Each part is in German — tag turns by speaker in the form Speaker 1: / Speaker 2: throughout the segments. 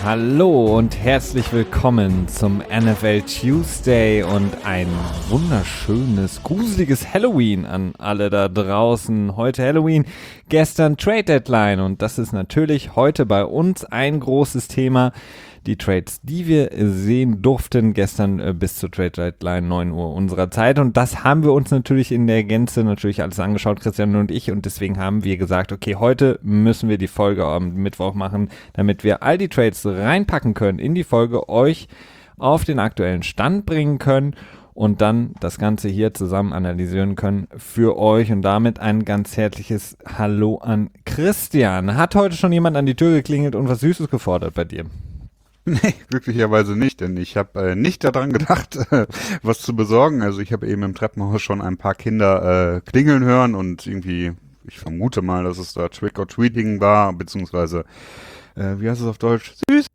Speaker 1: Hallo und herzlich willkommen zum NFL Tuesday und ein wunderschönes, gruseliges Halloween an alle da draußen. Heute Halloween, gestern Trade Deadline und das ist natürlich heute bei uns ein großes Thema. Die Trades, die wir sehen durften gestern bis zur Trade Deadline 9 Uhr unserer Zeit und das haben wir uns natürlich in der Gänze natürlich alles angeschaut, Christian und ich, und deswegen haben wir gesagt, okay, heute müssen wir die Folge am Mittwoch machen, damit wir all die Trades reinpacken können in die Folge, euch auf den aktuellen Stand bringen können und dann das Ganze hier zusammen analysieren können für euch und damit ein ganz herzliches Hallo an Christian. Hat heute schon jemand an die Tür geklingelt und was Süßes gefordert bei dir?
Speaker 2: Nee, glücklicherweise nicht, denn ich habe nicht daran gedacht, was zu besorgen. Also ich habe eben im Treppenhaus schon ein paar Kinder klingeln hören und irgendwie, ich vermute mal, dass es da Trick-or-Treating war, beziehungsweise, wie heißt es auf Deutsch? Süß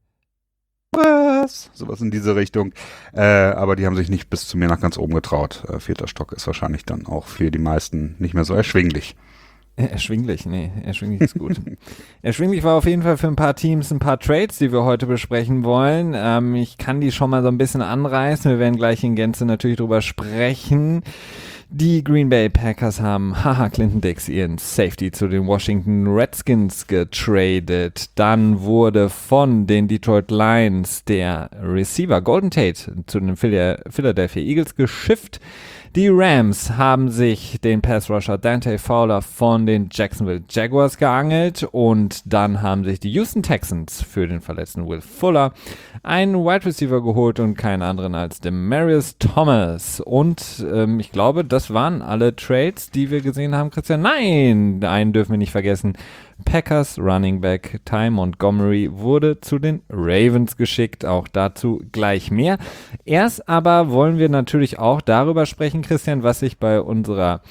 Speaker 2: was? Sowas in diese Richtung. Aber die haben sich nicht bis zu mir nach ganz oben getraut. Vierter Stock ist wahrscheinlich dann auch für die meisten nicht mehr so erschwinglich.
Speaker 1: Erschwinglich, nee, erschwinglich ist gut. Erschwinglich war auf jeden Fall für ein paar Teams ein paar Trades, die wir heute besprechen wollen. Ich kann die schon mal so ein bisschen anreißen. Wir werden gleich in Gänze natürlich drüber sprechen. Die Green Bay Packers haben Clinton Dix ihren Safety zu den Washington Redskins getradet. Dann wurde von den Detroit Lions der Receiver Golden Tate zu den Philadelphia Eagles geschifft. Die Rams haben sich den Pass-Rusher Dante Fowler von den Jacksonville Jaguars geangelt und dann haben sich die Houston Texans für den verletzten Will Fuller einen Wide Receiver geholt und keinen anderen als Demaryius Thomas. Und ich glaube, das waren alle Trades, die wir gesehen haben, Christian. Nein, einen dürfen wir nicht vergessen. Packers Running Back Ty Montgomery wurde zu den Ravens geschickt, auch dazu gleich mehr. Erst aber wollen wir natürlich auch darüber sprechen, Christian, was sich bei unserer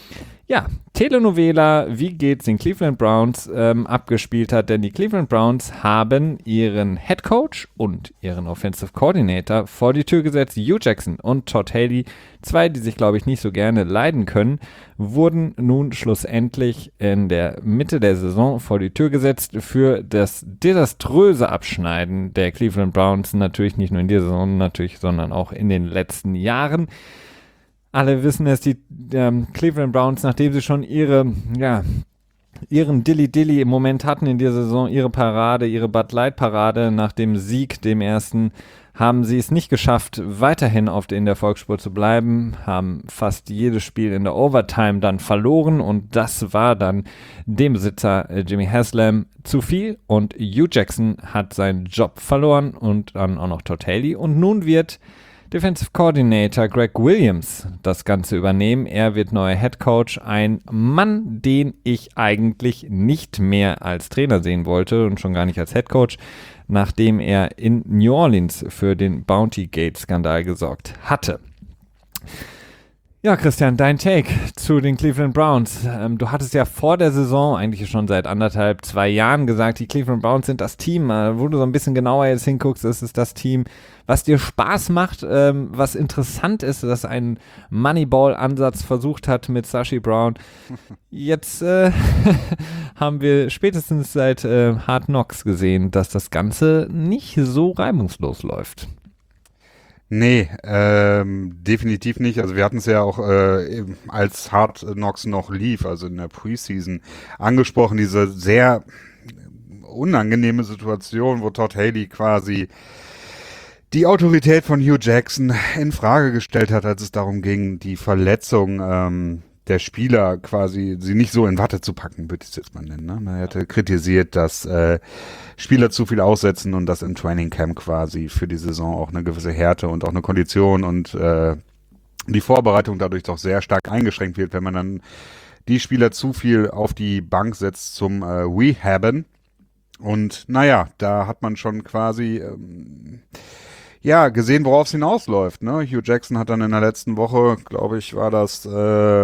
Speaker 1: Telenovela Wie geht's den Cleveland Browns abgespielt hat, denn die Cleveland Browns haben ihren Head Coach und ihren Offensive Coordinator vor die Tür gesetzt. Hugh Jackson und Todd Haley, zwei, die sich, glaube ich, nicht so gerne leiden können, wurden nun schlussendlich in der Mitte der Saison vor die Tür gesetzt für das desaströse Abschneiden der Cleveland Browns, natürlich nicht nur in dieser Saison, sondern auch in den letzten Jahren. Alle wissen, dass die Cleveland Browns, nachdem sie schon ihren Dilly-Dilly im Moment hatten in dieser Saison, ihre Bud Light-Parade nach dem Sieg, dem ersten, haben sie es nicht geschafft, weiterhin in der Erfolgsspur zu bleiben, haben fast jedes Spiel in der Overtime dann verloren und das war dann dem Besitzer Jimmy Haslam zu viel und Hugh Jackson hat seinen Job verloren und dann auch noch Todd Haley und nun wird Defensive Coordinator Greg Williams das Ganze übernehmen. Er wird neuer Head Coach, ein Mann, den ich eigentlich nicht mehr als Trainer sehen wollte und schon gar nicht als Head Coach, nachdem er in New Orleans für den Bounty Gate Skandal gesorgt hatte. Ja, Christian, dein Take zu den Cleveland Browns. Du hattest ja vor der Saison, eigentlich schon seit 2 Jahren gesagt, die Cleveland Browns sind das Team. Wo du so ein bisschen genauer jetzt hinguckst, ist es das Team, was dir Spaß macht, was interessant ist, dass ein Moneyball-Ansatz versucht hat mit Sashi Brown. Jetzt haben wir spätestens seit Hard Knocks gesehen, dass das Ganze nicht so reibungslos läuft.
Speaker 2: Nee, definitiv nicht. Also wir hatten es ja auch, als Hard Knocks noch lief, also in der Preseason, angesprochen, diese sehr unangenehme Situation, wo Todd Haley quasi die Autorität von Hugh Jackson in Frage gestellt hat, als es darum ging, die Verletzung der Spieler quasi, sie nicht so in Watte zu packen, würde ich es jetzt mal nennen. Ne? Man hatte kritisiert, dass Spieler zu viel aussetzen und dass im Training Camp quasi für die Saison auch eine gewisse Härte und auch eine Kondition und die Vorbereitung dadurch doch sehr stark eingeschränkt wird, wenn man dann die Spieler zu viel auf die Bank setzt zum Rehaben. Und naja, da hat man schon quasi gesehen, worauf es hinausläuft. Ne? Hugh Jackson hat dann in der letzten Woche, glaube ich, war das, in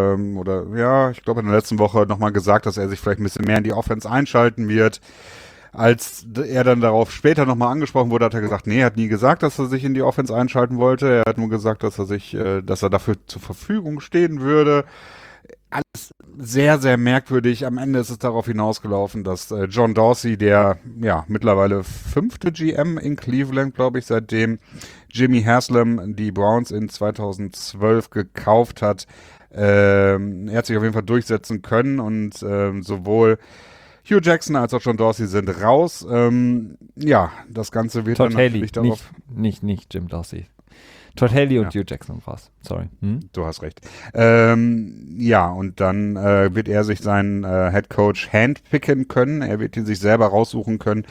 Speaker 2: der letzten Woche nochmal gesagt, dass er sich vielleicht ein bisschen mehr in die Offense einschalten wird. Als er dann darauf später nochmal angesprochen wurde, hat er gesagt, nee, er hat nie gesagt, dass er sich in die Offense einschalten wollte. Er hat nur gesagt, dass er dafür zur Verfügung stehen würde. alles sehr, sehr merkwürdig. Am Ende ist es darauf hinausgelaufen, dass John Dorsey, der ja mittlerweile 5. GM in Cleveland, glaube ich, seitdem Jimmy Haslam die Browns in 2012 gekauft hat, er hat sich auf jeden Fall durchsetzen können und sowohl Hugh Jackson als auch John Dorsey sind raus. Ja, das Ganze wird
Speaker 1: Todd
Speaker 2: dann
Speaker 1: Haley,
Speaker 2: natürlich darauf...
Speaker 1: nicht Jim Dorsey. Todd Haley und Hugh Jackson war's. Sorry.
Speaker 2: Du hast recht. Ja, und dann wird er sich seinen Head Coach handpicken können. Er wird ihn sich selber raussuchen können.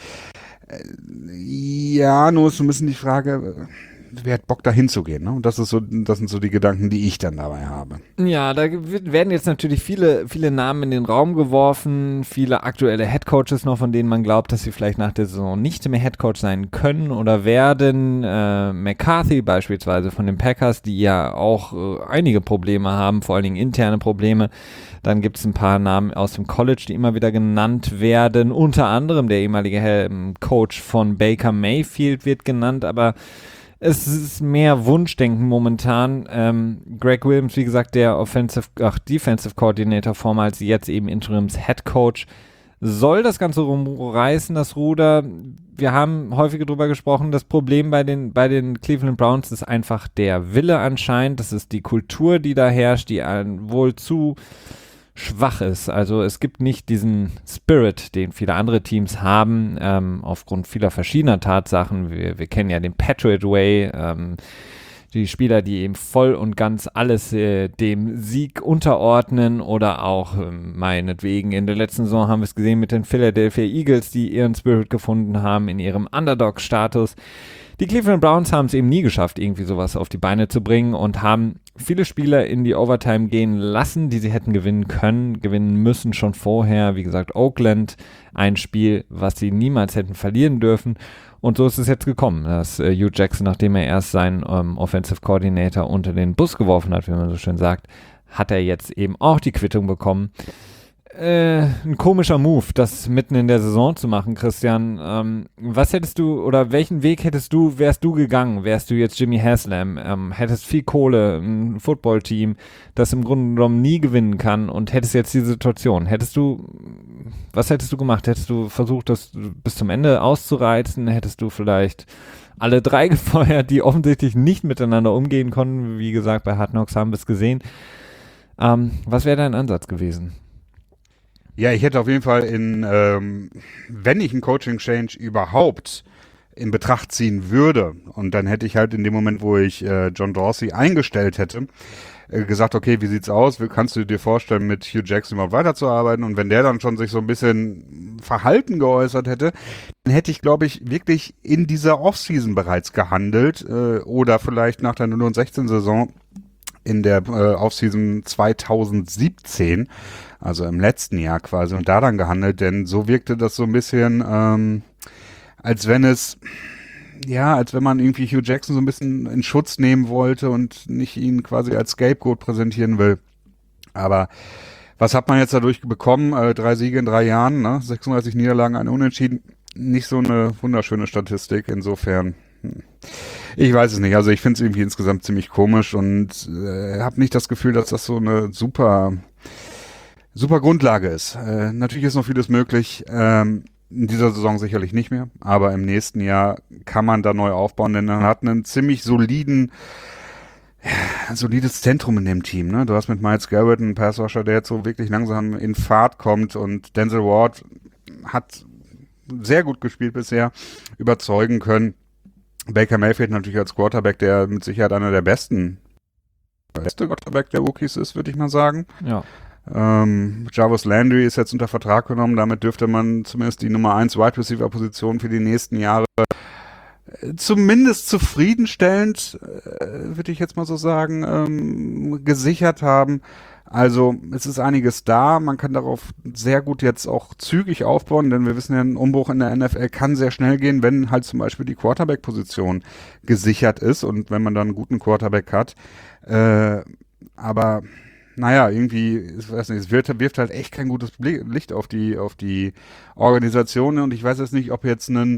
Speaker 2: Ja, nur ist so ein bisschen die Frage, wer hat Bock da hinzugehen, ne? Und das sind so die Gedanken, die ich dann dabei habe.
Speaker 1: Ja, werden jetzt natürlich viele Namen in den Raum geworfen, viele aktuelle Headcoaches noch, von denen man glaubt, dass sie vielleicht nach der Saison nicht mehr Headcoach sein können oder werden. McCarthy beispielsweise von den Packers, die ja auch einige Probleme haben, vor allen Dingen interne Probleme. Dann gibt es ein paar Namen aus dem College, die immer wieder genannt werden. Unter anderem der ehemalige Coach von Baker Mayfield wird genannt, aber es ist mehr Wunschdenken momentan. Greg Williams, wie gesagt, der Defensive Coordinator, vormals jetzt eben Interims Head Coach, soll das Ganze rumreißen, das Ruder. Wir haben häufig darüber gesprochen, das Problem bei den Cleveland Browns ist einfach der Wille anscheinend. Das ist die Kultur, die da herrscht, die wohl zu schwach ist. Also es gibt nicht diesen Spirit, den viele andere Teams haben, aufgrund vieler verschiedener Tatsachen. Wir kennen ja den Patriot Way, die Spieler, die eben voll und ganz alles dem Sieg unterordnen oder auch meinetwegen in der letzten Saison haben wir es gesehen mit den Philadelphia Eagles, die ihren Spirit gefunden haben in ihrem Underdog-Status. Die Cleveland Browns haben es eben nie geschafft, irgendwie sowas auf die Beine zu bringen und haben viele Spieler in die Overtime gehen lassen, die sie hätten gewinnen müssen schon vorher. Wie gesagt, Oakland, ein Spiel, was sie niemals hätten verlieren dürfen. Und so ist es jetzt gekommen, dass Hugh Jackson, nachdem er erst seinen Offensive Coordinator unter den Bus geworfen hat, wie man so schön sagt, hat er jetzt eben auch die Quittung bekommen. Ein komischer Move, das mitten in der Saison zu machen, Christian. Was hättest du oder welchen Weg wärst du gegangen? Wärst du jetzt Jimmy Haslam, hättest viel Kohle, ein Footballteam, das im Grunde genommen nie gewinnen kann und hättest jetzt die Situation. Was hättest du gemacht? Hättest du versucht, das bis zum Ende auszureizen? Hättest du vielleicht alle 3 gefeuert, die offensichtlich nicht miteinander umgehen konnten? Wie gesagt, bei Hard Knocks haben wir es gesehen. Was wäre dein Ansatz gewesen?
Speaker 2: Ja, ich hätte auf jeden Fall wenn ich einen Coaching-Change überhaupt in Betracht ziehen würde, und dann hätte ich halt in dem Moment, wo ich John Dorsey eingestellt hätte, gesagt, okay, wie sieht's aus? Kannst du dir vorstellen, mit Hugh Jackson überhaupt weiterzuarbeiten? Und wenn der dann schon sich so ein bisschen Verhalten geäußert hätte, dann hätte ich, glaube ich, wirklich in dieser Offseason bereits gehandelt oder vielleicht nach der 0-16-Saison in der Offseason 2017, also im letzten Jahr quasi, und da dann gehandelt, denn so wirkte das so ein bisschen, als wenn man irgendwie Hugh Jackson so ein bisschen in Schutz nehmen wollte und nicht ihn quasi als Scapegoat präsentieren will. Aber was hat man jetzt dadurch bekommen? 3 Siege in 3 Jahren, ne? 36 Niederlagen, ein Unentschieden. Nicht so eine wunderschöne Statistik, insofern. Ich weiß es nicht. Also ich finde es irgendwie insgesamt ziemlich komisch und habe nicht das Gefühl, dass das so eine super Grundlage ist. Natürlich ist noch vieles möglich. In dieser Saison sicherlich nicht mehr, aber im nächsten Jahr kann man da neu aufbauen, denn man hat einen ziemlich solides Zentrum in dem Team. Ne? Du hast mit Myles Garrett einen Passrusher, der jetzt so wirklich langsam in Fahrt kommt, und Denzel Ward hat sehr gut gespielt bisher, überzeugen können. Baker Mayfield natürlich als Quarterback, der mit Sicherheit einer der beste Quarterback der Rookies ist, würde ich mal sagen.
Speaker 1: Ja.
Speaker 2: Jarvis Landry ist jetzt unter Vertrag genommen, damit dürfte man zumindest die Nummer 1 Wide Receiver Position für die nächsten Jahre zumindest zufriedenstellend, würde ich jetzt mal so sagen, gesichert haben. Also es ist einiges da, man kann darauf sehr gut jetzt auch zügig aufbauen, denn wir wissen ja, ein Umbruch in der NFL kann sehr schnell gehen, wenn halt zum Beispiel die Quarterback-Position gesichert ist und wenn man dann einen guten Quarterback hat. Aber naja, irgendwie, ich weiß nicht, es wirft halt echt kein gutes Licht auf die Organisation, und ich weiß jetzt nicht, ob jetzt einen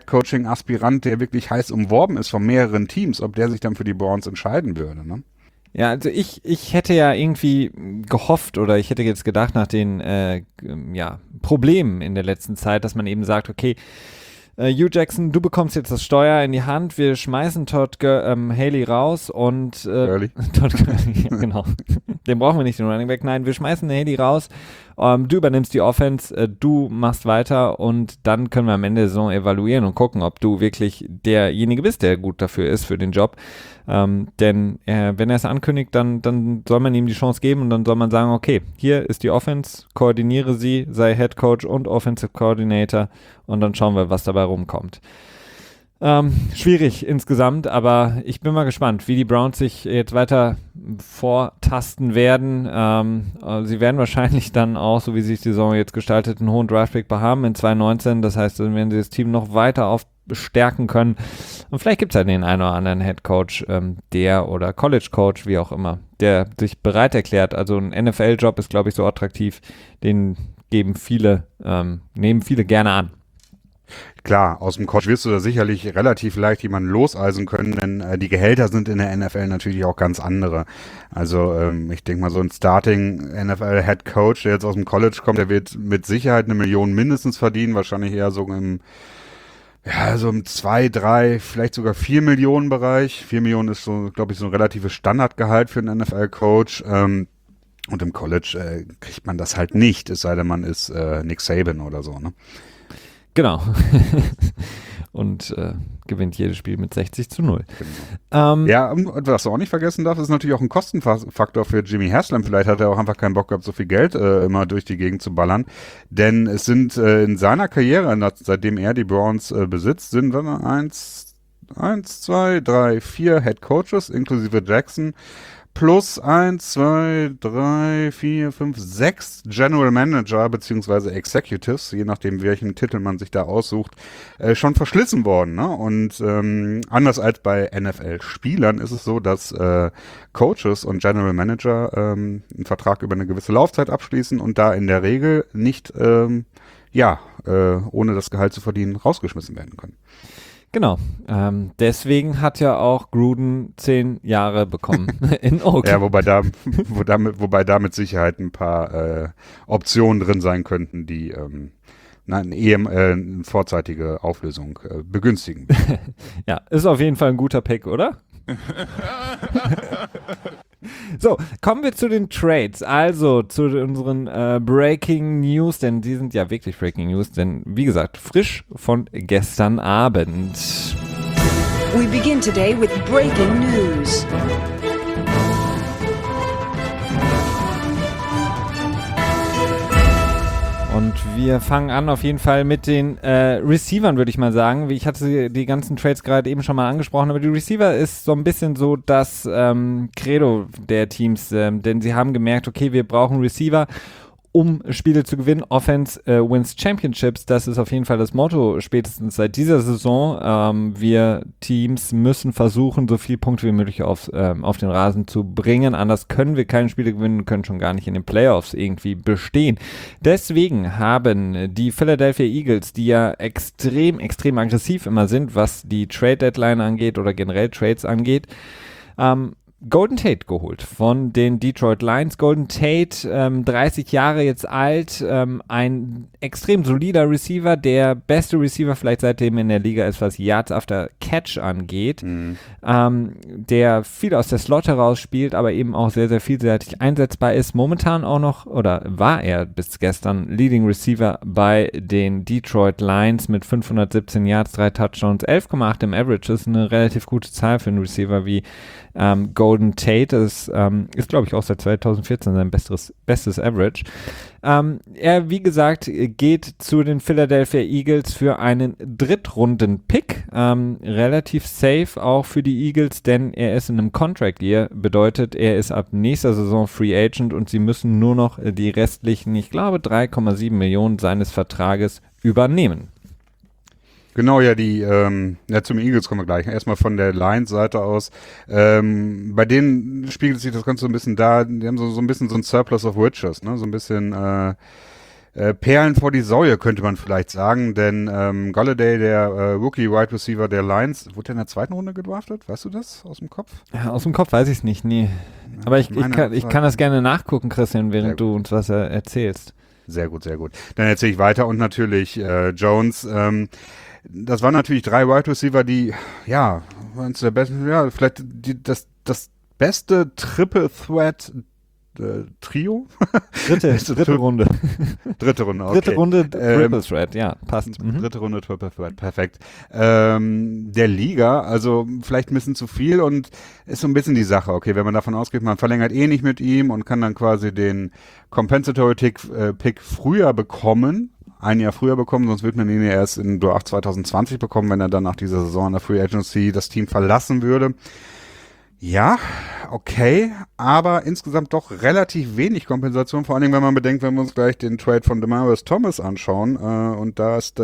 Speaker 2: Head-Coaching-Aspirant, der wirklich heiß umworben ist von mehreren Teams, ob der sich dann für die Browns entscheiden würde, ne?
Speaker 1: Ja, also ich hätte ja irgendwie gehofft oder ich hätte jetzt gedacht nach den Problemen in der letzten Zeit, dass man eben sagt, okay, Hugh Jackson, du bekommst jetzt das Steuer in die Hand, wir schmeißen Todd Haley raus und Todd Gurley, ja, genau. Den brauchen wir nicht, den Running Back. Nein, wir schmeißen Haley raus, du übernimmst die Offense, du machst weiter und dann können wir am Ende der Saison evaluieren und gucken, ob du wirklich derjenige bist, der gut dafür ist für den Job. Denn wenn er es ankündigt, dann soll man ihm die Chance geben und dann soll man sagen, okay, hier ist die Offense, koordiniere sie, sei Head Coach und Offensive Coordinator und dann schauen wir, was dabei rumkommt. Schwierig insgesamt, aber ich bin mal gespannt, wie die Browns sich jetzt weiter vortasten werden. Sie werden wahrscheinlich dann auch, so wie sich die Saison jetzt gestaltet, einen hohen Draftpick haben in 2019. Das heißt, dann werden sie das Team noch weiter bestärken können. Und vielleicht gibt es ja den einen oder anderen Head Coach, der oder College Coach, wie auch immer, der sich bereit erklärt. Also ein NFL-Job ist, glaube ich, so attraktiv, den nehmen viele gerne an.
Speaker 2: Klar, aus dem College wirst du da sicherlich relativ leicht jemanden loseisen können, denn die Gehälter sind in der NFL natürlich auch ganz andere. Also ich denke mal, so ein Starting-NFL-Head Coach, der jetzt aus dem College kommt, der wird mit Sicherheit 1 Million mindestens verdienen, wahrscheinlich eher so im 2, 3, vielleicht sogar 4 Millionen Bereich. 4 Millionen ist so, glaube ich, so ein relatives Standardgehalt für einen NFL-Coach. Und im College kriegt man das halt nicht, es sei denn, man ist Nick Saban oder so, ne?
Speaker 1: Genau. Und gewinnt jedes Spiel mit 60-0.
Speaker 2: Genau. Ja, und was du auch nicht vergessen darfst, ist natürlich auch ein Kostenfaktor für Jimmy Haslam. Vielleicht hat er auch einfach keinen Bock gehabt, so viel Geld immer durch die Gegend zu ballern. Denn es sind in seiner Karriere, seitdem er die Browns besitzt, sind wir 1, 2, 3, 4 Head Coaches, inklusive Jackson, plus 1, 2, 3, 4, 5, 6 General Manager beziehungsweise Executives, je nachdem welchen Titel man sich da aussucht, schon verschlissen worden. Ne? Und anders als bei NFL-Spielern ist es so, dass Coaches und General Manager einen Vertrag über eine gewisse Laufzeit abschließen und da in der Regel nicht ohne das Gehalt zu verdienen rausgeschmissen werden können.
Speaker 1: Genau, deswegen hat ja auch Gruden 10 Jahre bekommen in Oakland.
Speaker 2: Ja, wobei da mit Sicherheit ein paar Optionen drin sein könnten, die eine vorzeitige Auflösung begünstigen.
Speaker 1: Ja, ist auf jeden Fall ein guter Pick, oder? So, kommen wir zu den Trades, also zu unseren Breaking News, denn die sind ja wirklich Breaking News, denn wie gesagt, frisch von gestern Abend.
Speaker 3: We begin today with breaking news.
Speaker 1: Und wir fangen an auf jeden Fall mit den Receivern, würde ich mal sagen. Ich hatte die ganzen Trades gerade eben schon mal angesprochen, aber die Receiver ist so ein bisschen so das Credo der Teams, denn sie haben gemerkt, okay, wir brauchen Receiver, um Spiele zu gewinnen. Offense wins Championships, das ist auf jeden Fall das Motto spätestens seit dieser Saison. Wir Teams müssen versuchen, so viele Punkte wie möglich auf den Rasen zu bringen. Anders können wir keine Spiele gewinnen, können schon gar nicht in den Playoffs irgendwie bestehen. Deswegen haben die Philadelphia Eagles, die ja extrem, extrem aggressiv immer sind, was die Trade-Deadline angeht oder generell Trades angeht, Golden Tate geholt von den Detroit Lions. Golden Tate, 30 Jahre jetzt alt, ein extrem solider Receiver, der beste Receiver vielleicht seitdem in der Liga ist, was Yards after Catch angeht, der viel aus der Slot heraus spielt, aber eben auch sehr, sehr vielseitig einsetzbar ist. Momentan auch noch, oder war er bis gestern Leading Receiver bei den Detroit Lions mit 517 Yards, 3 Touchdowns, 11,8 im Average. Das ist eine relativ gute Zahl für einen Receiver wie Golden Tate. Das ist, glaube ich, auch seit 2014 sein bestes Average. Er, wie gesagt, geht zu den Philadelphia Eagles für einen Drittrunden-Pick. Relativ safe auch für die Eagles, denn er ist in einem Contract Year. Bedeutet, er ist ab nächster Saison Free Agent und sie müssen nur noch die restlichen, ich glaube, 3,7 Millionen seines Vertrages übernehmen.
Speaker 2: Genau, ja, zum Eagles kommen wir gleich. Erstmal von der Lions-Seite aus. Bei denen spiegelt sich das Ganze so ein bisschen da, die haben so ein bisschen so ein Surplus of Riches, ne? So ein bisschen, Perlen vor die Säue, könnte man vielleicht sagen, denn Golladay, der Rookie Wide Receiver der Lions, wurde der in der zweiten Runde gedraftet? Weißt du das aus dem Kopf?
Speaker 1: Ja, aus dem Kopf weiß ich es nicht, nee. Aber ich kann das gerne nachgucken, Christian, während du uns was erzählst.
Speaker 2: Sehr gut, sehr gut. Dann erzähle ich weiter und natürlich Jones. Das waren natürlich 3 Wide Receiver, die, ja, waren der besten, ja, vielleicht das beste Triple Threat Trio?
Speaker 1: Dritte Runde.
Speaker 2: Dritte Runde, okay.
Speaker 1: Dritte Runde Triple Threat, ja, passt.
Speaker 2: Dritte Runde Triple Threat, perfekt. Der Liga, also vielleicht ein bisschen zu viel und ist so ein bisschen die Sache, okay, wenn man davon ausgeht, man verlängert eh nicht mit ihm und kann dann quasi den Compensatory Pick früher bekommen, ein Jahr früher bekommen, sonst wird man ihn ja erst in Draft 2020 bekommen, wenn er dann nach dieser Saison in der Free Agency das Team verlassen würde. Ja, okay, aber insgesamt doch relativ wenig Kompensation, vor allen Dingen, wenn man bedenkt, wenn wir uns gleich den Trade von Demaryius Thomas anschauen, und da ist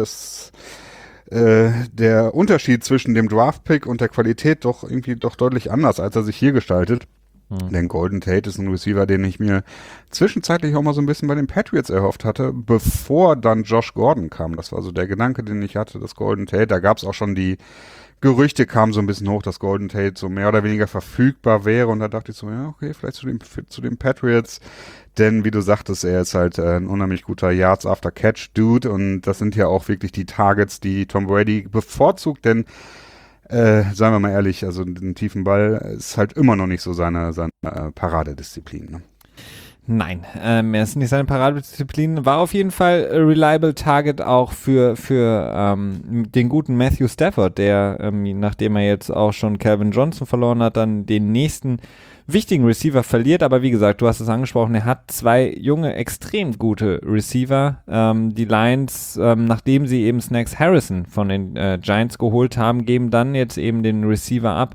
Speaker 2: der Unterschied zwischen dem Draft-Pick und der Qualität doch irgendwie doch deutlich anders, als er sich hier gestaltet. Denn Golden Tate ist ein Receiver, den ich mir zwischenzeitlich auch mal so ein bisschen bei den Patriots erhofft hatte, bevor dann Josh Gordon kam. Das war so der Gedanke, den ich hatte, dass Golden Tate, da gab es auch schon die Gerüchte kamen so ein bisschen hoch, dass Golden Tate so mehr oder weniger verfügbar wäre und da dachte ich so, ja, okay, vielleicht zu den Patriots, denn wie du sagtest, er ist halt ein unheimlich guter Yards-After-Catch-Dude und das sind ja auch wirklich die Targets, die Tom Brady bevorzugt, denn seien wir mal ehrlich, also den tiefen Ball ist halt immer noch nicht so seine Paradedisziplin, ne?
Speaker 1: Nein, er ist nicht seine Paradedisziplin. War auf jeden Fall a reliable Target auch für den guten Matthew Stafford, der, nachdem er jetzt auch schon Calvin Johnson verloren hat, dann den nächsten wichtigen Receiver verliert. Aber wie gesagt, du hast es angesprochen, er hat 2 junge, extrem gute Receiver. Die Lions, nachdem sie eben Snacks Harrison von den Giants geholt haben, geben dann jetzt eben den Receiver ab.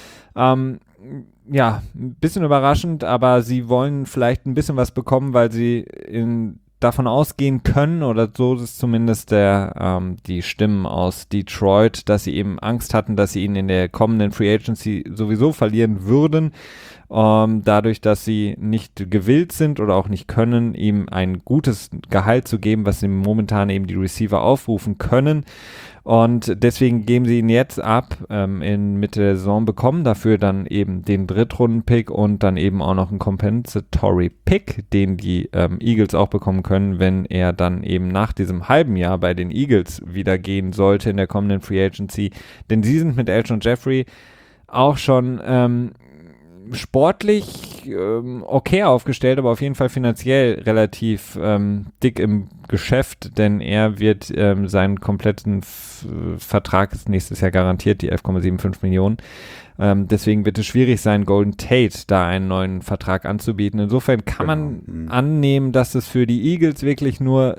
Speaker 1: Ja, ein bisschen überraschend, aber sie wollen vielleicht ein bisschen was bekommen, weil sie davon ausgehen können, oder so ist zumindest die Stimmen aus Detroit, dass sie eben Angst hatten, dass sie ihn in der kommenden Free Agency sowieso verlieren würden. Dadurch, dass sie nicht gewillt sind oder auch nicht können, ihm ein gutes Gehalt zu geben, was sie momentan eben die Receiver aufrufen können. Und deswegen geben sie ihn jetzt ab in Mitte der Saison, bekommen dafür dann eben den Drittrunden-Pick und dann eben auch noch einen Compensatory-Pick, den die Eagles auch bekommen können, wenn er dann eben nach diesem halben Jahr bei den Eagles wieder gehen sollte in der kommenden Free Agency. Denn sie sind mit Alshon Jeffrey auch schon sportlich okay aufgestellt, aber auf jeden Fall finanziell relativ dick im Geschäft, denn er wird seinen kompletten Vertrag ist nächstes Jahr garantiert, die 11,75 Millionen. Deswegen wird es schwierig sein, Golden Tate da einen neuen Vertrag anzubieten. Insofern kann man annehmen, dass es für die Eagles wirklich nur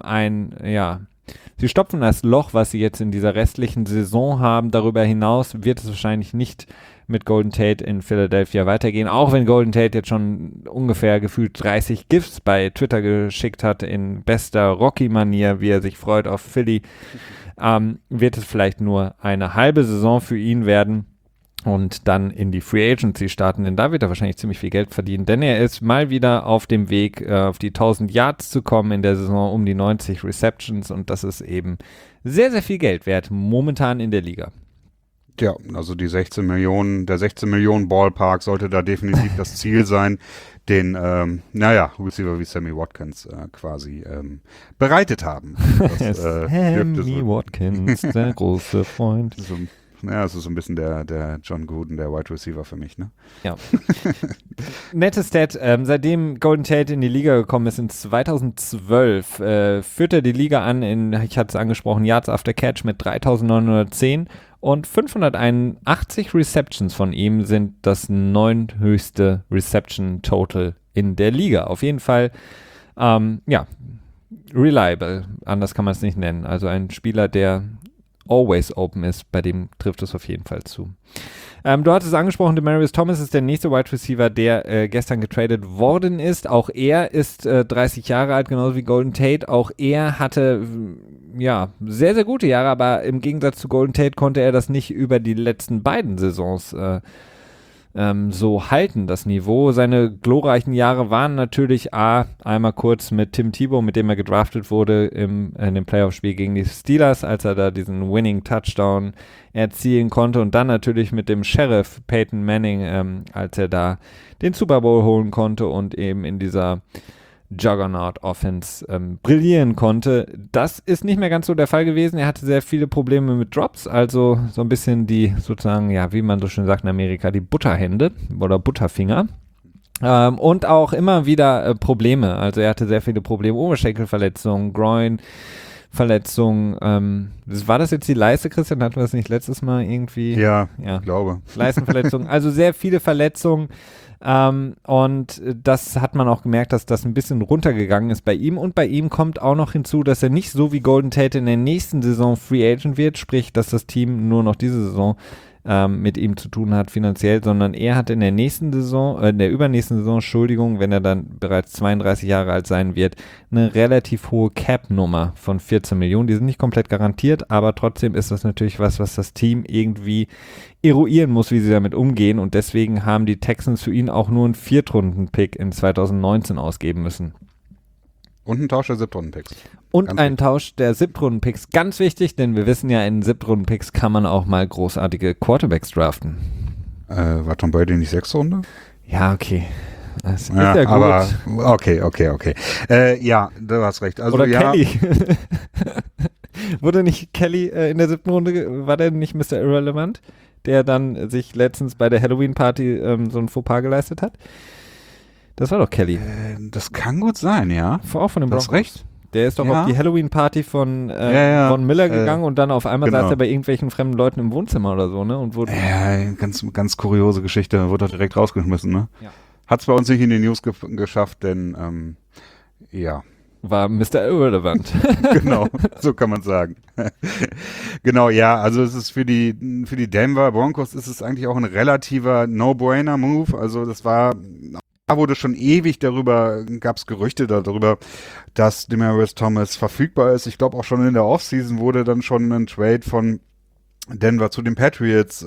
Speaker 1: sie stopfen das Loch, was sie jetzt in dieser restlichen Saison haben. Darüber hinaus wird es wahrscheinlich nicht mit Golden Tate in Philadelphia weitergehen, auch wenn Golden Tate jetzt schon ungefähr gefühlt 30 GIFs bei Twitter geschickt hat in bester Rocky-Manier, wie er sich freut auf Philly, wird es vielleicht nur eine halbe Saison für ihn werden und dann in die Free Agency starten, denn da wird er wahrscheinlich ziemlich viel Geld verdienen, denn er ist mal wieder auf dem Weg, auf die 1000 Yards zu kommen in der Saison, um die 90 Receptions, und das ist eben sehr, sehr viel Geld wert momentan in der Liga.
Speaker 2: Ja, also der 16 Millionen Ballpark sollte da definitiv das Ziel sein, den, Receiver wie Sammy Watkins quasi bereitet haben.
Speaker 1: Sammy Watkins, der große Freund.
Speaker 2: Es ist so ein bisschen der John Gruden, der Wide Receiver für mich, ne? Ja.
Speaker 1: Nettes Stat, seitdem Golden Tate in die Liga gekommen ist, in 2012, führt er die Liga an ich hatte es angesprochen, Yards After Catch mit 3.910 und 581 Receptions von ihm sind das 9. höchste Reception Total in der Liga. Auf jeden Fall, reliable, anders kann man es nicht nennen. Also ein Spieler, der always open ist, bei dem trifft es auf jeden Fall zu. Du hattest es angesprochen, Demaryius Thomas ist der nächste Wide Receiver, der gestern getradet worden ist. Auch er ist 30 Jahre alt, genauso wie Golden Tate. Auch er hatte sehr, sehr gute Jahre, aber im Gegensatz zu Golden Tate konnte er das nicht über die letzten beiden Saisons so halten, das Niveau. Seine glorreichen Jahre waren natürlich einmal kurz mit Tim Tebow, mit dem er gedraftet wurde in dem Playoff-Spiel gegen die Steelers, als er da diesen Winning Touchdown erzielen konnte, und dann natürlich mit dem Sheriff Peyton Manning, als er da den Super Bowl holen konnte und eben in dieser Juggernaut-Offense brillieren konnte. Das ist nicht mehr ganz so der Fall gewesen. Er hatte sehr viele Probleme mit Drops, also so ein bisschen die sozusagen, ja, wie man so schön sagt in Amerika, die Butterhände oder Butterfinger. Und auch immer wieder Probleme. Also er hatte sehr viele Probleme, Oberschenkelverletzungen, Groin-Verletzungen. War das jetzt die Leiste, Christian? Hatten wir das nicht letztes Mal irgendwie?
Speaker 2: Ja, ich glaube.
Speaker 1: Leistenverletzungen. Also sehr viele Verletzungen. Und das hat man auch gemerkt, dass das ein bisschen runtergegangen ist bei ihm. Und bei ihm kommt auch noch hinzu, dass er nicht so wie Golden Tate in der nächsten Saison Free Agent wird, sprich, dass das Team nur noch diese Saison mit ihm zu tun hat finanziell, sondern er hat in der nächsten Saison, in der übernächsten Saison, Entschuldigung, wenn er dann bereits 32 Jahre alt sein wird, eine relativ hohe Cap-Nummer von 14 Millionen. Die sind nicht komplett garantiert, aber trotzdem ist das natürlich was das Team irgendwie eruieren muss, wie sie damit umgehen, und deswegen haben die Texans für ihn auch nur einen Viertrunden-Pick in 2019 ausgeben müssen.
Speaker 2: Und ein Tausch der Siebtrunden-Picks.
Speaker 1: Und ganz einen Tausch der Siebtrunden-Picks. Ganz wichtig, denn wir wissen ja, in Siebtrunden-Picks kann man auch mal großartige Quarterbacks draften.
Speaker 2: War Tom Brady nicht 6. Runde?
Speaker 1: Ja, okay. Das ist
Speaker 2: ja
Speaker 1: ja gut.
Speaker 2: Aber, okay. Ja, du hast recht. Also,
Speaker 1: oder
Speaker 2: ja,
Speaker 1: Kelly. Wurde nicht Kelly in der 7. Runde, war der nicht Mr. Irrelevant, der dann sich letztens bei der Halloween-Party so ein Fauxpas geleistet hat? Das war doch Kelly.
Speaker 2: Das kann gut sein, ja.
Speaker 1: Auch von dem Broncos.
Speaker 2: Das recht.
Speaker 1: Der ist doch auf die Halloween-Party von Miller gegangen und dann auf einmal saß er bei irgendwelchen fremden Leuten im Wohnzimmer oder so, ne? Und wurde
Speaker 2: ganz kuriose Geschichte. Wurde doch direkt rausgeschmissen, ne? Ja. Hat's bei uns nicht in die News geschafft, denn
Speaker 1: war Mr. Irrelevant.
Speaker 2: Genau, so kann man sagen. Genau, ja, also es ist für die Denver Broncos ist es eigentlich auch ein relativer No-Brainer-Move. Also das war, da wurde schon ewig gab es Gerüchte darüber, dass Demaryius Thomas verfügbar ist. Ich glaube auch schon in der Offseason wurde dann schon ein Trade von Denver zu den Patriots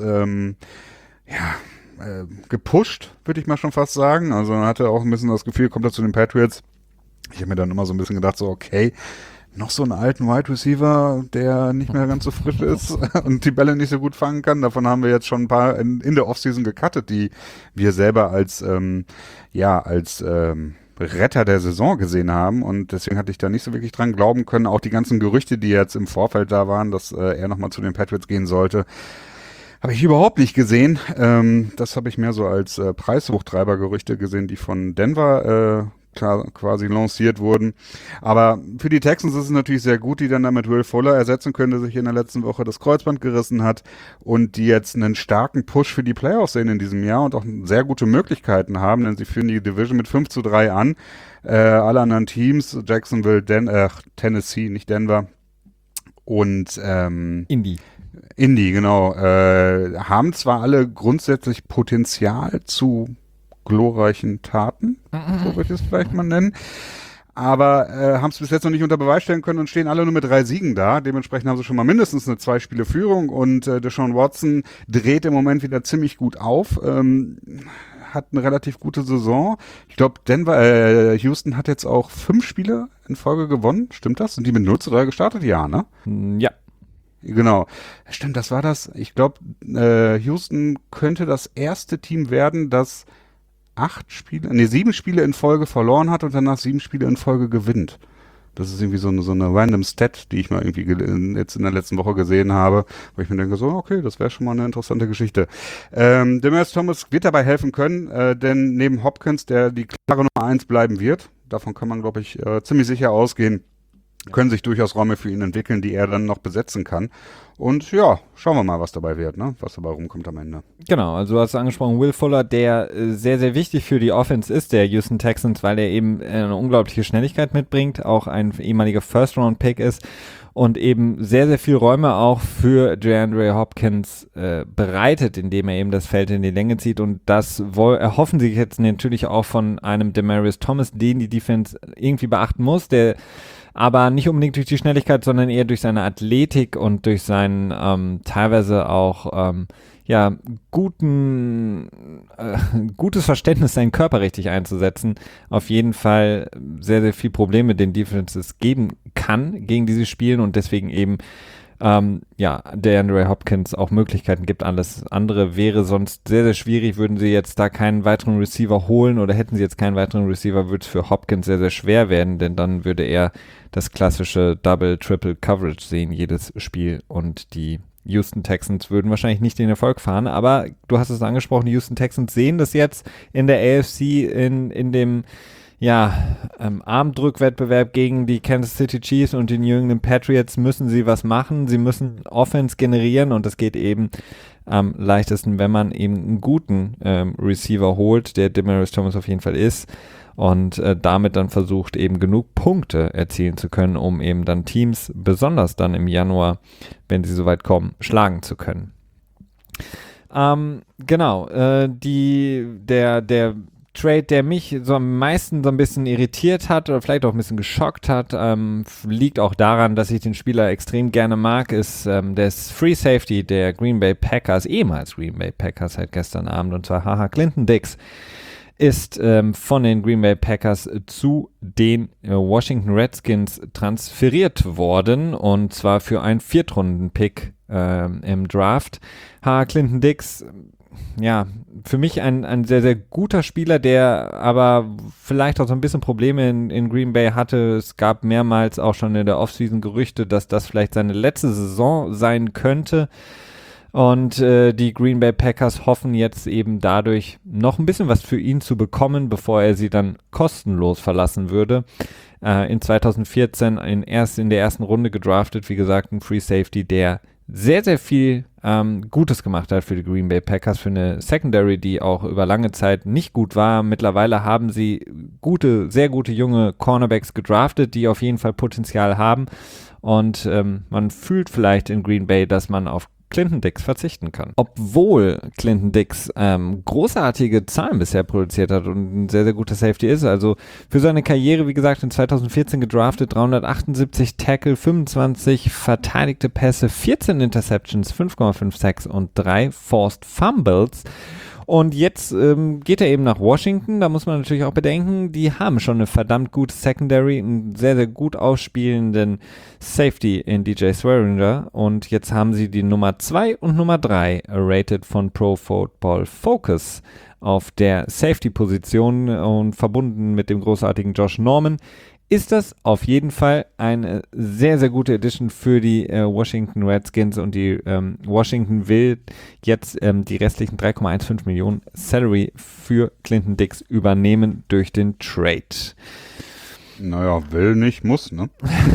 Speaker 2: gepusht, würde ich mal schon fast sagen. Also man hatte auch ein bisschen das Gefühl, kommt er zu den Patriots. Ich habe mir dann immer so ein bisschen gedacht, so okay, noch so einen alten Wide Receiver, der nicht mehr ganz so frisch ist und die Bälle nicht so gut fangen kann. Davon haben wir jetzt schon ein paar in der Offseason gecuttet, die wir selber als Retter der Saison gesehen haben, und deswegen hatte ich da nicht so wirklich dran glauben können. Auch die ganzen Gerüchte, die jetzt im Vorfeld da waren, dass er nochmal zu den Patriots gehen sollte, habe ich überhaupt nicht gesehen. Das habe ich mehr so als Preishochtreiber-Gerüchte gesehen, die von Denver quasi lanciert wurden. Aber für die Texans ist es natürlich sehr gut, die dann damit Will Fuller ersetzen können, der sich in der letzten Woche das Kreuzband gerissen hat und die jetzt einen starken Push für die Playoffs sehen in diesem Jahr und auch sehr gute Möglichkeiten haben, denn sie führen die Division mit 5-3 an. Alle anderen Teams, Jacksonville, Tennessee, nicht Denver, und
Speaker 1: Indy,
Speaker 2: genau, haben zwar alle grundsätzlich Potenzial zu glorreichen Taten, so würde ich es vielleicht mal nennen, aber haben es bis jetzt noch nicht unter Beweis stellen können und stehen alle nur mit 3 Siegen da. Dementsprechend haben sie schon mal mindestens eine 2-Spiele-Führung, und Deshaun Watson dreht im Moment wieder ziemlich gut auf, hat eine relativ gute Saison. Ich glaube, Houston hat jetzt auch 5 Spiele in Folge gewonnen. Stimmt das? Sind die mit 0-3 gestartet? Ja, ne?
Speaker 1: Ja.
Speaker 2: Genau. Stimmt, das war das. Ich glaube, Houston könnte das erste Team werden, das 7 Spiele in Folge verloren hat und danach 7 Spiele in Folge gewinnt. Das ist irgendwie so eine random Stat, die ich mal irgendwie jetzt in der letzten Woche gesehen habe, wo ich mir denke, so, okay, das wäre schon mal eine interessante Geschichte. Demaryius Thomas wird dabei helfen können, denn neben Hopkins, der die klare Nummer 1 bleiben wird, davon kann man, glaube ich, ziemlich sicher ausgehen, können sich durchaus Räume für ihn entwickeln, die er dann noch besetzen kann. Und ja, schauen wir mal, was dabei wird, ne? Was dabei rumkommt am Ende.
Speaker 1: Genau, also du hast angesprochen, Will Fuller, der sehr, sehr wichtig für die Offense ist, der Houston Texans, weil er eben eine unglaubliche Schnelligkeit mitbringt, auch ein ehemaliger First-Round-Pick ist und eben sehr, sehr viel Räume auch für DeAndre Hopkins bereitet, indem er eben das Feld in die Länge zieht, und das erhoffen sie jetzt natürlich auch von einem Demaryius Thomas, den die Defense irgendwie beachten muss, der aber nicht unbedingt durch die Schnelligkeit, sondern eher durch seine Athletik und durch sein teilweise auch gutes Verständnis, seinen Körper richtig einzusetzen, auf jeden Fall sehr, sehr viel Probleme den Defenses geben kann gegen diese Spielen und deswegen eben der Andre Hopkins auch Möglichkeiten gibt. Alles andere wäre sonst sehr, sehr schwierig. Würden sie jetzt da keinen weiteren Receiver holen oder hätten sie jetzt keinen weiteren Receiver, würde es für Hopkins sehr, sehr schwer werden, denn dann würde er das klassische Double, Triple Coverage sehen, jedes Spiel, und die Houston Texans würden wahrscheinlich nicht den Erfolg fahren, aber du hast es angesprochen, die Houston Texans sehen das jetzt in der AFC in dem Armdrückwettbewerb gegen die Kansas City Chiefs und die New England Patriots müssen sie was machen. Sie müssen Offense generieren und das geht eben am leichtesten, wenn man eben einen guten Receiver holt, der Demaryius Thomas auf jeden Fall ist und damit dann versucht eben genug Punkte erzielen zu können, um eben dann Teams, besonders dann im Januar, wenn sie soweit kommen, schlagen zu können. Der Trade, der mich so am meisten so ein bisschen irritiert hat oder vielleicht auch ein bisschen geschockt hat, liegt auch daran, dass ich den Spieler extrem gerne mag, ist der Free Safety der Green Bay Packers, ehemals Green Bay Packers seit gestern Abend, und zwar Clinton Dix, ist von den Green Bay Packers zu den Washington Redskins transferiert worden, und zwar für einen Viertrunden-Pick im Draft. Clinton Dix, für mich ein sehr, sehr guter Spieler, der aber vielleicht auch so ein bisschen Probleme in Green Bay hatte. Es gab mehrmals auch schon in der Offseason Gerüchte, dass das vielleicht seine letzte Saison sein könnte. Und die Green Bay Packers hoffen jetzt eben dadurch noch ein bisschen was für ihn zu bekommen, bevor er sie dann kostenlos verlassen würde. In 2014 in der ersten Runde gedraftet, wie gesagt, ein Free Safety, der sehr, sehr viel Gutes gemacht hat für die Green Bay Packers, für eine Secondary, die auch über lange Zeit nicht gut war. Mittlerweile haben sie sehr gute junge Cornerbacks gedraftet, die auf jeden Fall Potenzial haben, und man fühlt vielleicht in Green Bay, dass man auf Clinton Dix verzichten kann. Obwohl Clinton Dix großartige Zahlen bisher produziert hat und ein sehr, sehr guter Safety ist. Also für seine Karriere, wie gesagt, in 2014 gedraftet, 378 Tackle, 25 verteidigte Pässe, 14 Interceptions, 5,5 Sacks und 3 Forced Fumbles. Und jetzt geht er eben nach Washington. Da muss man natürlich auch bedenken, die haben schon eine verdammt gute Secondary, einen sehr, sehr gut ausspielenden Safety in DJ Swearinger. Und jetzt haben sie die Nummer 2 und Nummer 3 rated von Pro Football Focus auf der Safety-Position, und verbunden mit dem großartigen Josh Norman ist das auf jeden Fall eine sehr, sehr gute Edition für die Washington Redskins, und die Washington will jetzt die restlichen 3,15 Millionen Salary für Clinton Dix übernehmen durch den Trade.
Speaker 2: Naja, will nicht, muss, ne?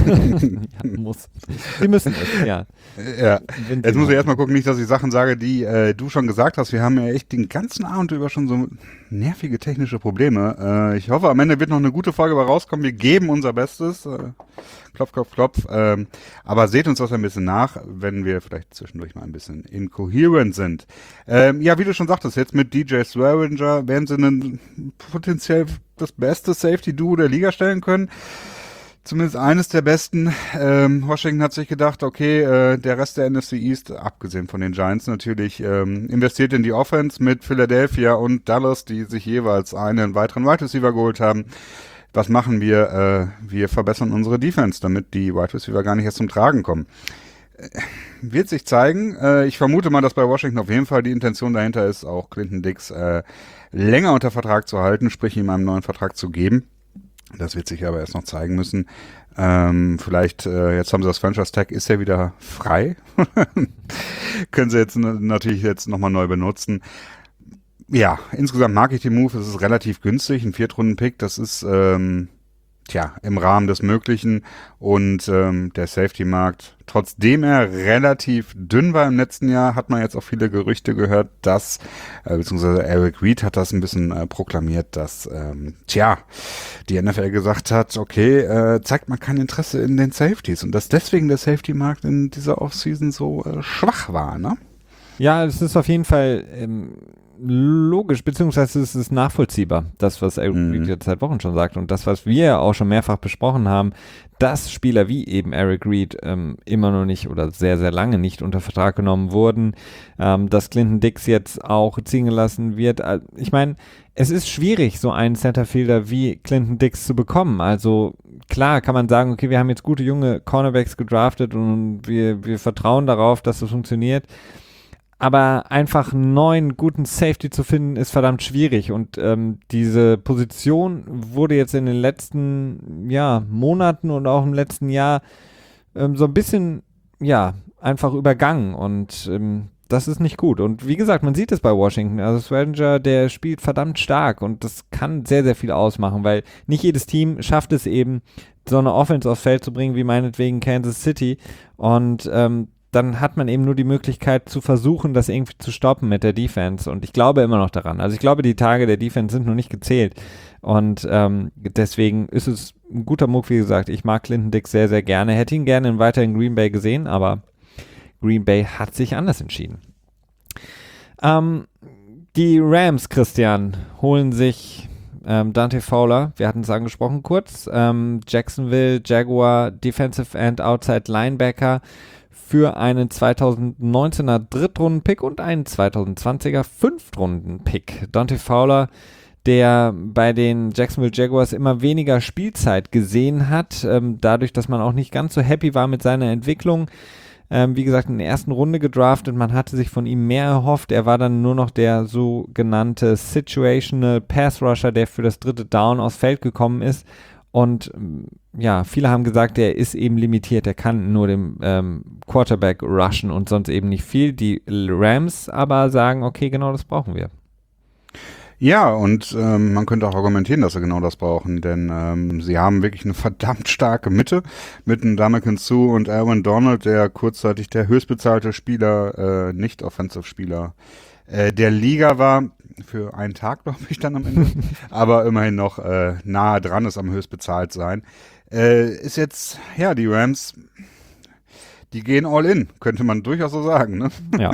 Speaker 1: Muss. Sie müssen es, ja.
Speaker 2: Ja. Jetzt muss ich erstmal gucken, nicht, dass ich Sachen sage, die du schon gesagt hast. Wir haben ja echt den ganzen Abend über schon so nervige technische Probleme. Ich hoffe, am Ende wird noch eine gute Folge bei rauskommen. Wir geben unser Bestes. Klopf, klopf, klopf. Aber seht uns das ein bisschen nach, wenn wir vielleicht zwischendurch mal ein bisschen incoherent sind. Wie du schon sagtest, jetzt mit DJ Swearinger werden sie einen potenziell das beste Safety-Duo der Liga stellen können. Zumindest eines der besten. Washington hat sich gedacht, okay, der Rest der NFC East, abgesehen von den Giants natürlich, investiert in die Offense mit Philadelphia und Dallas, die sich jeweils einen weiteren Wide Receiver geholt haben. Was machen wir? Wir verbessern unsere Defense, damit die Wide Receiver gar nicht erst zum Tragen kommen. Wird sich zeigen. Ich vermute mal, dass bei Washington auf jeden Fall die Intention dahinter ist, auch Clinton Dix länger unter Vertrag zu halten, sprich ihm einen neuen Vertrag zu geben. Das wird sich aber erst noch zeigen müssen. Vielleicht, jetzt haben sie das Franchise-Tag, ist ja wieder frei. Können sie jetzt natürlich jetzt nochmal neu benutzen. Ja, insgesamt mag ich den Move. Es ist relativ günstig, ein Viertrunden-Pick. Das ist im Rahmen des Möglichen, und der Safety-Markt, trotzdem er relativ dünn war im letzten Jahr, hat man jetzt auch viele Gerüchte gehört, dass, beziehungsweise Eric Reid hat das ein bisschen proklamiert, dass die NFL gesagt hat, okay, zeigt man kein Interesse in den Safeties, und dass deswegen der Safety-Markt in dieser Offseason so schwach war, ne?
Speaker 1: Ja, es ist auf jeden Fall logisch, beziehungsweise es ist nachvollziehbar, das, was Eric Reid jetzt seit Wochen schon sagt und das, was wir ja auch schon mehrfach besprochen haben, dass Spieler wie eben Eric Reid immer noch nicht oder sehr, sehr lange nicht unter Vertrag genommen wurden, dass Clinton Dix jetzt auch ziehen gelassen wird. Ich meine, es ist schwierig, so einen Centerfielder wie Clinton Dix zu bekommen. Also klar kann man sagen, okay, wir haben jetzt gute junge Cornerbacks gedraftet und wir vertrauen darauf, dass das funktioniert. Aber einfach einen neuen, guten Safety zu finden, ist verdammt schwierig. Und diese Position wurde jetzt in den letzten Monaten und auch im letzten Jahr so ein bisschen, einfach übergangen. Und das ist nicht gut. Und wie gesagt, man sieht es bei Washington. Also Swearinger, der spielt verdammt stark. Und das kann sehr, sehr viel ausmachen, weil nicht jedes Team schafft es eben, so eine Offense aufs Feld zu bringen, wie meinetwegen Kansas City. Und dann hat man eben nur die Möglichkeit zu versuchen, das irgendwie zu stoppen mit der Defense. Und ich glaube immer noch daran. Also ich glaube, die Tage der Defense sind noch nicht gezählt. Und deswegen ist es ein guter Move, wie gesagt. Ich mag Clinton Dix sehr, sehr gerne. Hätte ihn gerne weiter in Green Bay gesehen, aber Green Bay hat sich anders entschieden. Die Rams, Christian, holen sich Dante Fowler, wir hatten es angesprochen kurz, Jacksonville Jaguar Defensive End Outside Linebacker für einen 2019er Drittrunden-Pick und einen 2020er Fünftrunden-Pick. Dante Fowler, der bei den Jacksonville Jaguars immer weniger Spielzeit gesehen hat, dadurch, dass man auch nicht ganz so happy war mit seiner Entwicklung. Wie gesagt, in der ersten Runde gedraftet, man hatte sich von ihm mehr erhofft. Er war dann nur noch der sogenannte Situational Pass Rusher, der für das dritte Down aufs Feld gekommen ist. Und viele haben gesagt, er ist eben limitiert, er kann nur dem Quarterback rushen und sonst eben nicht viel. Die Rams aber sagen, okay, genau das brauchen wir.
Speaker 2: Ja, und man könnte auch argumentieren, dass sie genau das brauchen, denn sie haben wirklich eine verdammt starke Mitte mit einem Ndamukong Suh und Aaron Donald, der kurzzeitig der höchstbezahlte Spieler, nicht Offensive-Spieler der Liga war, für einen Tag, glaube ich, dann am Ende, aber immerhin noch nahe dran ist am höchstbezahlt sein. Ist jetzt, die Rams, die gehen all in, könnte man durchaus so sagen, ne?
Speaker 1: Ja.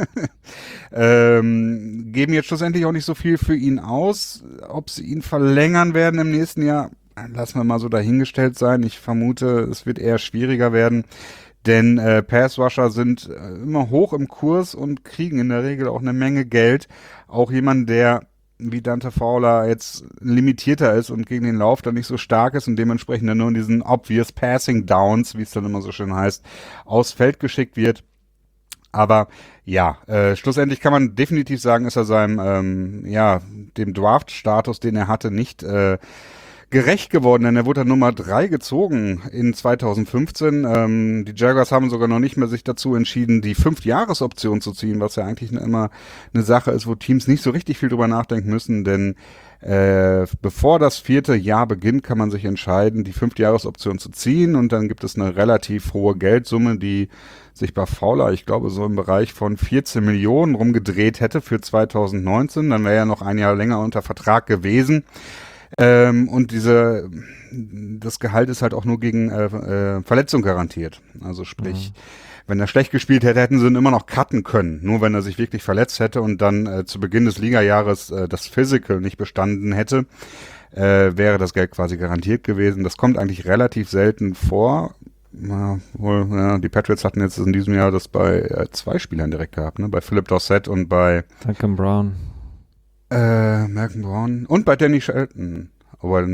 Speaker 2: Geben jetzt schlussendlich auch nicht so viel für ihn aus. Ob sie ihn verlängern werden im nächsten Jahr, lassen wir mal so dahingestellt sein. Ich vermute, es wird eher schwieriger werden, denn Pass-Rusher sind immer hoch im Kurs und kriegen in der Regel auch eine Menge Geld. Auch jemand, der wie Dante Fowler jetzt limitierter ist und gegen den Lauf dann nicht so stark ist und dementsprechend dann nur in diesen obvious Passing Downs, wie es dann immer so schön heißt, aufs Feld geschickt wird. Aber schlussendlich kann man definitiv sagen, ist er seinem, dem Draft-Status, den er hatte, nicht gerecht geworden, denn er wurde dann Nummer 3 gezogen in 2015. Die Jaguars haben sogar noch nicht mehr sich dazu entschieden, die 5-Jahres-Option zu ziehen, was ja eigentlich immer eine Sache ist, wo Teams nicht so richtig viel drüber nachdenken müssen, denn bevor das 4. Jahr beginnt, kann man sich entscheiden, die 5-Jahres-Option zu ziehen und dann gibt es eine relativ hohe Geldsumme, die sich bei Fowler, ich glaube, so im Bereich von 14 Millionen rumgedreht hätte für 2019. Dann wäre er noch ein Jahr länger unter Vertrag gewesen. Und das Gehalt ist halt auch nur gegen Verletzung garantiert. Also sprich, wenn er schlecht gespielt hätte, hätten sie ihn immer noch cutten können. Nur wenn er sich wirklich verletzt hätte und dann zu Beginn des Ligajahres das Physical nicht bestanden hätte, wäre das Geld quasi garantiert gewesen. Das kommt eigentlich relativ selten vor. Die Patriots hatten jetzt in diesem Jahr das bei 2 Spielern direkt gehabt, ne? Bei Philip Dorsett und bei
Speaker 1: Malcolm Brown.
Speaker 2: Malcolm Brown und bei Danny Shelton. Aber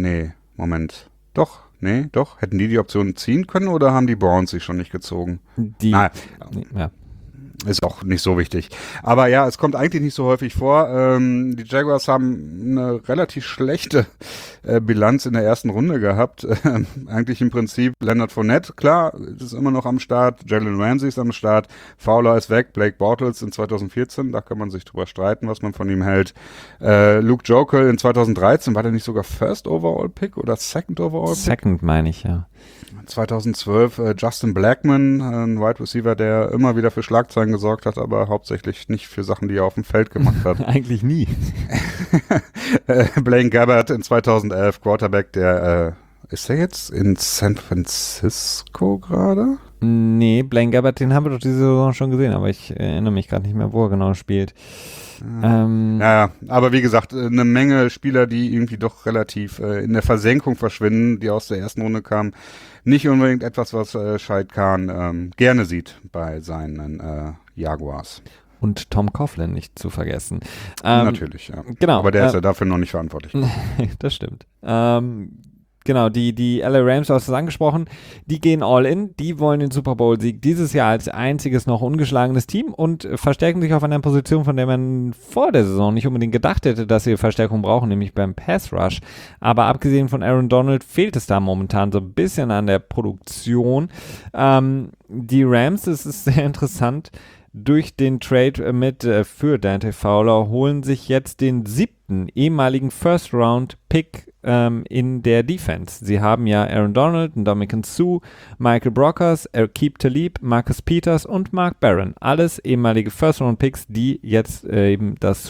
Speaker 2: Doch. Hätten die Option ziehen können oder haben die Browns sich schon nicht gezogen?
Speaker 1: Ja.
Speaker 2: Ist auch nicht so wichtig. Aber ja, es kommt eigentlich nicht so häufig vor. Die Jaguars haben eine relativ schlechte Bilanz in der ersten Runde gehabt. Eigentlich im Prinzip Leonard Fournette, klar, ist immer noch am Start. Jalen Ramsey ist am Start. Fowler ist weg. Blake Bortles in 2014, da kann man sich drüber streiten, was man von ihm hält. Luke Jokel in 2013, war der nicht sogar First Overall Pick oder Second Overall Pick?
Speaker 1: Second meine ich, ja.
Speaker 2: 2012 Justin Blackmon, ein Wide Receiver, der immer wieder für Schlagzeilen gesorgt hat, aber hauptsächlich nicht für Sachen, die er auf dem Feld gemacht hat.
Speaker 1: Eigentlich nie.
Speaker 2: Blaine Gabbert in 2011, Quarterback, der ist er jetzt in San Francisco gerade?
Speaker 1: Nee, Blaine Gabbert, den haben wir doch diese Saison schon gesehen, aber ich erinnere mich gerade nicht mehr, wo er genau spielt.
Speaker 2: Ja, aber wie gesagt, eine Menge Spieler, die irgendwie doch relativ in der Versenkung verschwinden, die aus der ersten Runde kamen. Nicht unbedingt etwas, was Shahid Khan gerne sieht bei seinen Jaguars.
Speaker 1: Und Tom Coughlin nicht zu vergessen.
Speaker 2: Natürlich, ja.
Speaker 1: Genau.
Speaker 2: Aber der ist ja dafür noch nicht verantwortlich.
Speaker 1: Das stimmt. Genau, die LA Rams, du hast es angesprochen, die gehen all in, die wollen den Super Bowl-Sieg dieses Jahr als einziges noch ungeschlagenes Team und verstärken sich auf einer Position, von der man vor der Saison nicht unbedingt gedacht hätte, dass sie Verstärkung brauchen, nämlich beim Pass Rush. Aber abgesehen von Aaron Donald fehlt es da momentan so ein bisschen an der Produktion. Die Rams, das ist sehr interessant, durch den Trade für Dante Fowler holen sich jetzt den 7. ehemaligen First-Round-Pick in der Defense. Sie haben ja Aaron Donald, Ndamukong Suh, Michael Brockers, Aqib Talib, Marcus Peters und Mark Barron. Alles ehemalige First-Round-Picks, die jetzt eben das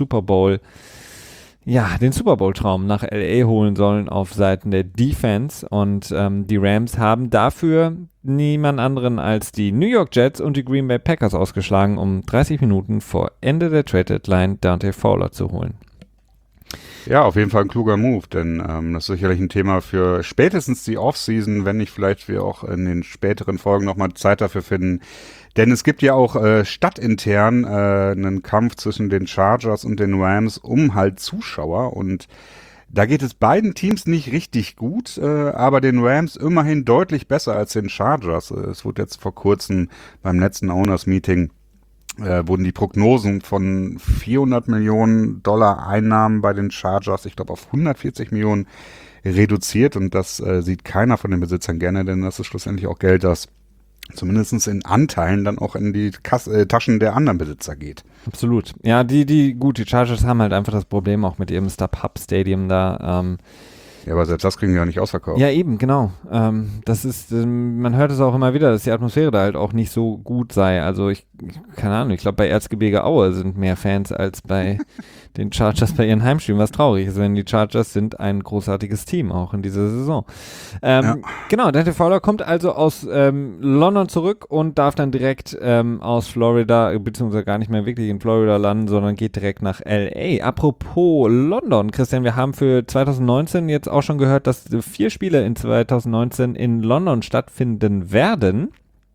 Speaker 1: den Super Bowl-Traum nach LA holen sollen auf Seiten der Defense. Und die Rams haben dafür niemand anderen als die New York Jets und die Green Bay Packers ausgeschlagen, um 30 Minuten vor Ende der Trade-Deadline Dante Fowler zu holen.
Speaker 2: Ja, auf jeden Fall ein kluger Move, denn das ist sicherlich ein Thema für spätestens die Offseason, wenn nicht vielleicht wir auch in den späteren Folgen nochmal Zeit dafür finden. Denn es gibt ja auch stadtintern einen Kampf zwischen den Chargers und den Rams um halt Zuschauer und da geht es beiden Teams nicht richtig gut, aber den Rams immerhin deutlich besser als den Chargers. Es wurde jetzt vor kurzem beim letzten Owners-Meeting wurden die Prognosen von 400 Millionen Dollar Einnahmen bei den Chargers, ich glaube, auf 140 Millionen reduziert. Und das sieht keiner von den Besitzern gerne, denn das ist schlussendlich auch Geld, das zumindest in Anteilen dann auch in die Taschen der anderen Besitzer geht.
Speaker 1: Absolut. Ja, die Chargers haben halt einfach das Problem auch mit ihrem StubHub Stadium da.
Speaker 2: Ja, aber selbst das kriegen die ja nicht ausverkauft.
Speaker 1: Ja, eben, genau. Das ist, man hört es auch immer wieder, dass die Atmosphäre da halt auch nicht so gut sei. Also keine Ahnung, ich glaube bei Erzgebirge Aue sind mehr Fans als bei den Chargers bei ihren Heimspielen, was traurig ist, denn die Chargers sind ein großartiges Team, auch in dieser Saison. Genau, Dante Fowler kommt also aus London zurück und darf dann direkt aus Florida, beziehungsweise gar nicht mehr wirklich in Florida landen, sondern geht direkt nach L.A. Apropos London, Christian, wir haben für 2019 jetzt auch schon gehört, dass 4 Spiele in 2019 in London stattfinden werden.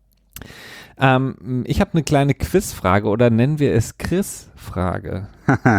Speaker 1: Ich habe eine kleine Quizfrage oder nennen wir es Chris-Frage.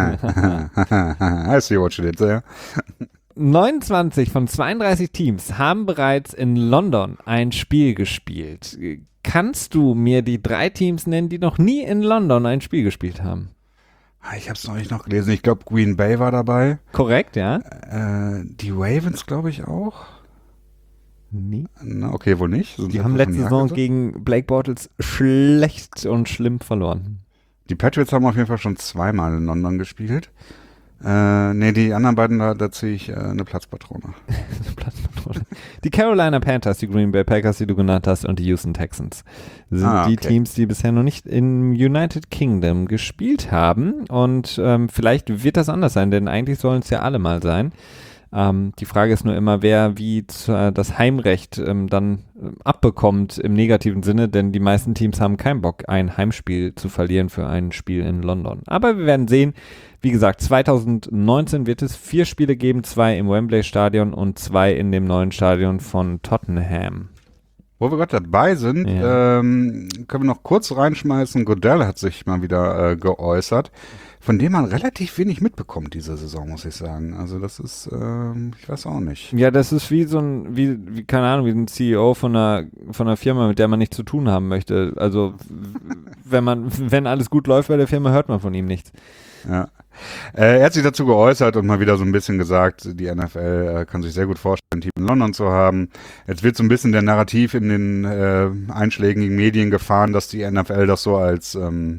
Speaker 2: I see what you did there.
Speaker 1: 29 von 32 Teams haben bereits in London ein Spiel gespielt. Kannst du mir die 3 Teams nennen, die noch nie in London ein Spiel gespielt haben?
Speaker 2: Ich habe es noch gelesen. Ich glaube, Green Bay war dabei.
Speaker 1: Korrekt, ja.
Speaker 2: Die Ravens, glaube ich, auch.
Speaker 1: Nee.
Speaker 2: Na, okay, wohl nicht.
Speaker 1: Die haben letzte Saison gegen Blake Bortles schlecht und schlimm verloren.
Speaker 2: Die Patriots haben auf jeden Fall schon 2-mal in London gespielt. Die anderen beiden, da ziehe ich eine Platzpatrone.
Speaker 1: Die Carolina Panthers, die Green Bay Packers, die du genannt hast, und die Houston Texans sind die Teams, die bisher noch nicht im United Kingdom gespielt haben. Und vielleicht wird das anders sein, denn eigentlich sollen es ja alle mal sein. Die Frage ist nur immer, wer wie das Heimrecht dann abbekommt im negativen Sinne, denn die meisten Teams haben keinen Bock, ein Heimspiel zu verlieren für ein Spiel in London. Aber wir werden sehen. Wie gesagt, 2019 wird es 4 Spiele geben, 2 im Wembley-Stadion und 2 in dem neuen Stadion von Tottenham.
Speaker 2: Wo wir gerade dabei sind, können wir noch kurz reinschmeißen. Goodell hat sich mal wieder geäußert, von dem man relativ wenig mitbekommt diese Saison, muss ich sagen. Also das ist, ich weiß auch nicht.
Speaker 1: Ja, das ist wie so ein, wie keine Ahnung, wie ein CEO von einer Firma, mit der man nichts zu tun haben möchte. Also wenn alles gut läuft bei der Firma, hört man von ihm nichts.
Speaker 2: Ja. Er hat sich dazu geäußert und mal wieder so ein bisschen gesagt, die NFL kann sich sehr gut vorstellen, ein Team in London zu haben. Jetzt wird so ein bisschen der Narrativ in den einschlägigen Medien gefahren, dass die NFL das so als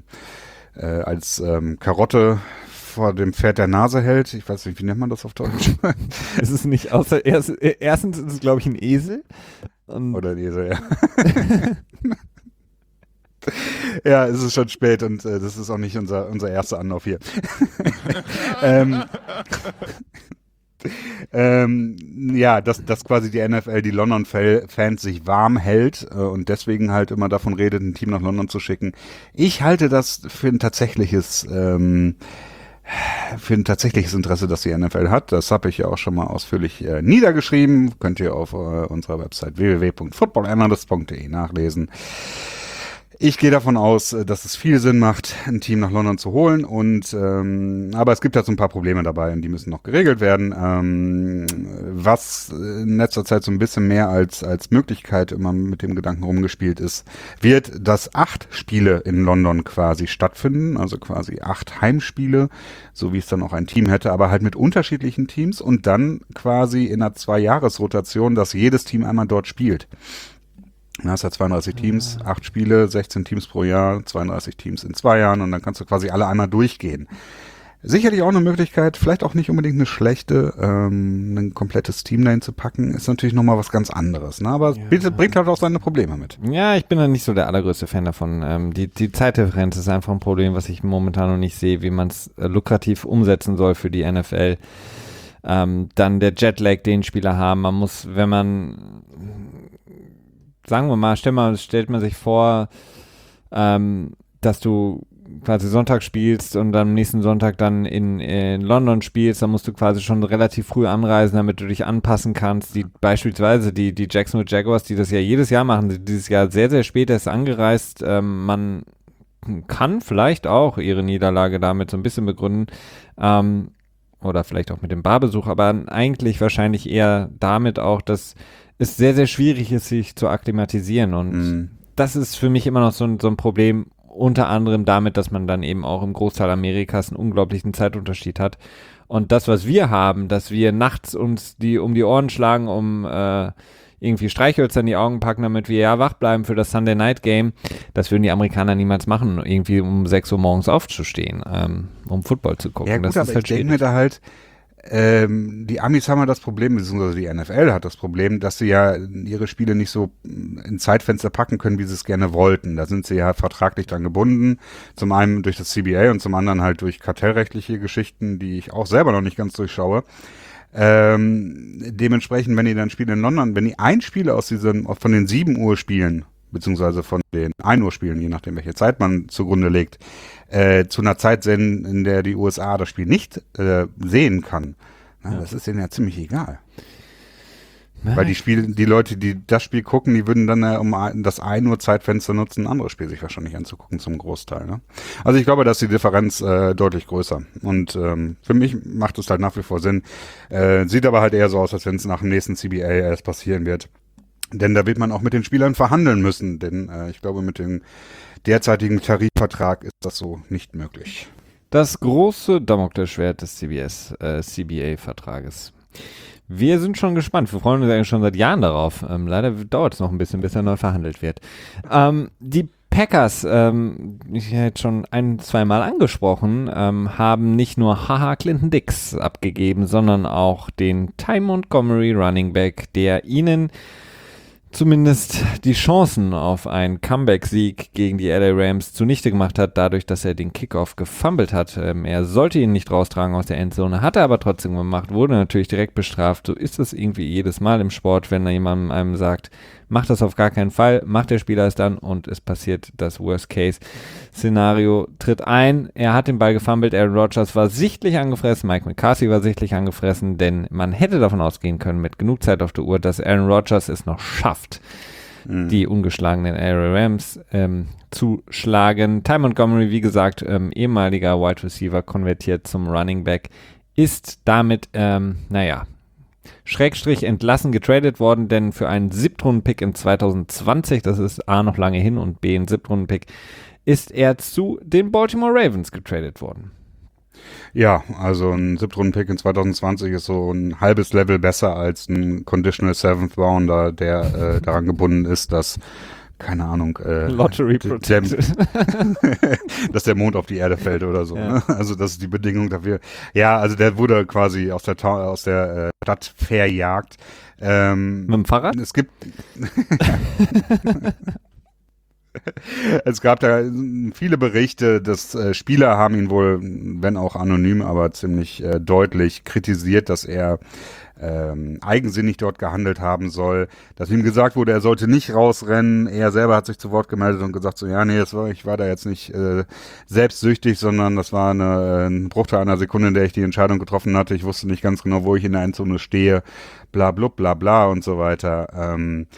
Speaker 2: Karotte vor dem Pferd der Nase hält. Ich weiß nicht, wie nennt man das auf Deutsch?
Speaker 1: Es ist nicht, erstens ist es, glaube ich, ein Esel.
Speaker 2: Oder ein Esel, ja. Ja, es ist schon spät und das ist auch nicht unser erster Anlauf hier. Ja, dass quasi die NFL, die London-Fans sich warm hält und deswegen halt immer davon redet, ein Team nach London zu schicken. Ich halte das für ein tatsächliches Interesse, das die NFL hat. Das habe ich ja auch schon mal ausführlich niedergeschrieben. Könnt ihr auf unserer Website www.footballanalyst.de nachlesen. Ich gehe davon aus, dass es viel Sinn macht, ein Team nach London zu holen aber es gibt halt so ein paar Probleme dabei und die müssen noch geregelt werden. Was in letzter Zeit so ein bisschen mehr als Möglichkeit immer mit dem Gedanken rumgespielt ist, wird, dass 8 Spiele in London quasi stattfinden, also quasi 8 Heimspiele, so wie es dann auch ein Team hätte, aber halt mit unterschiedlichen Teams und dann quasi in einer 2-Jahres-Rotation, dass jedes Team einmal dort spielt. Du hast ja 32 Teams, 8 Spiele, 16 Teams pro Jahr, 32 Teams in 2 Jahren und dann kannst du quasi alle einmal durchgehen. Sicherlich auch eine Möglichkeit, vielleicht auch nicht unbedingt eine schlechte, ein komplettes Team dahin zu packen, ist natürlich nochmal was ganz anderes, ne? Aber es bringt halt auch seine Probleme mit.
Speaker 1: Ja, ich bin da nicht so der allergrößte Fan davon. Die Zeitdifferenz ist einfach ein Problem, was ich momentan noch nicht sehe, wie man es lukrativ umsetzen soll für die NFL. Dann der Jetlag, den Spieler haben. Man muss, wenn man sagen wir mal, stellt man sich vor, dass du quasi Sonntag spielst und dann am nächsten Sonntag dann in London spielst, dann musst du quasi schon relativ früh anreisen, damit du dich anpassen kannst. Beispielsweise die Jacksonville Jaguars, die das ja jedes Jahr machen, sind dieses Jahr sehr, sehr spät erst angereist. Man kann vielleicht auch ihre Niederlage damit so ein bisschen begründen, oder vielleicht auch mit dem Barbesuch, aber eigentlich wahrscheinlich eher damit auch, dass es sehr, sehr schwierig ist, sich zu akklimatisieren und das ist für mich immer noch so ein Problem, unter anderem damit, dass man dann eben auch im Großteil Amerikas einen unglaublichen Zeitunterschied hat und das, was wir haben, dass wir nachts uns um die Ohren schlagen, um irgendwie Streichhölzer in die Augen packen, damit wir ja wach bleiben für das Sunday Night Game, das würden die Amerikaner niemals machen, irgendwie um 6 Uhr morgens aufzustehen, um Football zu gucken.
Speaker 2: Ja gut,
Speaker 1: das
Speaker 2: aber
Speaker 1: ist halt
Speaker 2: ich denke mir da halt, die Amis haben ja das Problem, beziehungsweise die NFL hat das Problem, dass sie ja ihre Spiele nicht so in Zeitfenster packen können, wie sie es gerne wollten. Da sind sie ja vertraglich dran gebunden. Zum einen durch das CBA und zum anderen halt durch kartellrechtliche Geschichten, die ich auch selber noch nicht ganz durchschaue. Dementsprechend, wenn ihr dann Spiele in London, wenn ihr ein Spiel von den 7 Uhr Spielen, beziehungsweise von den 1 Uhr Spielen, je nachdem welche Zeit man zugrunde legt, zu einer Zeit senden, in der die USA das Spiel nicht sehen kann, das ist denen ja ziemlich egal. Weil die Leute, die das Spiel gucken, die würden dann um das 1 Uhr Zeitfenster nutzen, ein anderes Spiel sich wahrscheinlich anzugucken zum Großteil. Ne? Also ich glaube, dass die Differenz deutlich größer. Und für mich macht es halt nach wie vor Sinn. Sieht aber halt eher so aus, als wenn es nach dem nächsten CBA erst passieren wird. Denn da wird man auch mit den Spielern verhandeln müssen. Denn ich glaube, mit dem derzeitigen Tarifvertrag ist das so nicht möglich.
Speaker 1: Das große Damoklesschwert des CBA-Vertrages. Wir sind schon gespannt. Wir freuen uns eigentlich schon seit Jahren darauf. Leider dauert es noch ein bisschen, bis er neu verhandelt wird. Die Packers, ich habe jetzt schon 1-2 Mal angesprochen, haben nicht nur Clinton Dix abgegeben, sondern auch den Ty Montgomery Running Back, der ihnen zumindest die Chancen auf einen Comeback-Sieg gegen die LA Rams zunichte gemacht hat, dadurch, dass er den Kickoff gefummelt hat. Er sollte ihn nicht raustragen aus der Endzone, hat er aber trotzdem gemacht, wurde natürlich direkt bestraft. So ist es irgendwie jedes Mal im Sport, wenn da jemand einem sagt, macht das auf gar keinen Fall, macht der Spieler es dann und es passiert das Worst-Case-Szenario, tritt ein. Er hat den Ball gefummelt, Aaron Rodgers war sichtlich angefressen, Mike McCarthy war sichtlich angefressen, denn man hätte davon ausgehen können, mit genug Zeit auf der Uhr, dass Aaron Rodgers es noch schafft, die ungeschlagenen LA Rams zu schlagen. Ty Montgomery, wie gesagt, ehemaliger Wide Receiver, konvertiert zum Running Back, ist damit, Schrägstrich entlassen, getradet worden, denn für einen 7-Runden-Pick in 2020, das ist A noch lange hin und B ein 7-Runden-Pick, ist er zu den Baltimore Ravens getradet worden.
Speaker 2: Ja, also ein 7-Runden-Pick in 2020 ist so ein halbes Level besser als ein Conditional 7th Rounder, der daran gebunden ist, dass keine Ahnung,
Speaker 1: Lottery protected.
Speaker 2: Dass der Mond auf die Erde fällt oder so.
Speaker 1: Ja.
Speaker 2: Ne? Also das ist die Bedingung dafür. Ja, also der wurde quasi aus der Stadt verjagt.
Speaker 1: Mit dem Fahrrad?
Speaker 2: Es gibt Es gab da viele Berichte, dass Spieler haben ihn wohl, wenn auch anonym, aber ziemlich deutlich kritisiert, dass er eigensinnig dort gehandelt haben soll, dass ihm gesagt wurde, er sollte nicht rausrennen. Er selber hat sich zu Wort gemeldet und gesagt so, ja, nee, ich war da jetzt nicht selbstsüchtig, sondern das war ein Bruchteil einer Sekunde, in der ich die Entscheidung getroffen hatte. Ich wusste nicht ganz genau, wo ich in der Endzone stehe, bla bla bla bla und so weiter.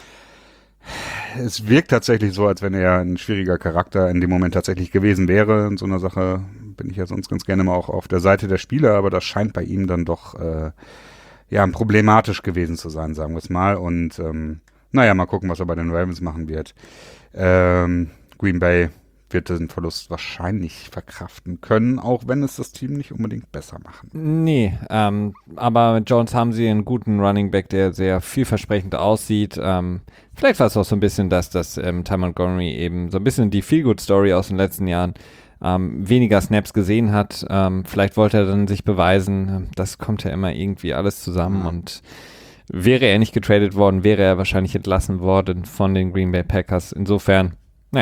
Speaker 2: Es wirkt tatsächlich so, als wenn er ein schwieriger Charakter in dem Moment tatsächlich gewesen wäre. In so einer Sache bin ich ja sonst ganz gerne mal auch auf der Seite der Spieler, aber das scheint bei ihm dann doch problematisch gewesen zu sein, sagen wir es mal. Und mal gucken, was er bei den Ravens machen wird. Green Bay wird den Verlust wahrscheinlich verkraften können, auch wenn es das Team nicht unbedingt besser machen.
Speaker 1: Nee, aber mit Jones haben sie einen guten Running Back, der sehr vielversprechend aussieht. Vielleicht war es auch so ein bisschen, dass Ty Montgomery eben so ein bisschen die Feel-Good-Story aus den letzten Jahren weniger Snaps gesehen hat. Vielleicht wollte er dann sich beweisen. Das kommt ja immer irgendwie alles zusammen und wäre er nicht getradet worden, wäre er wahrscheinlich entlassen worden von den Green Bay Packers. Insofern,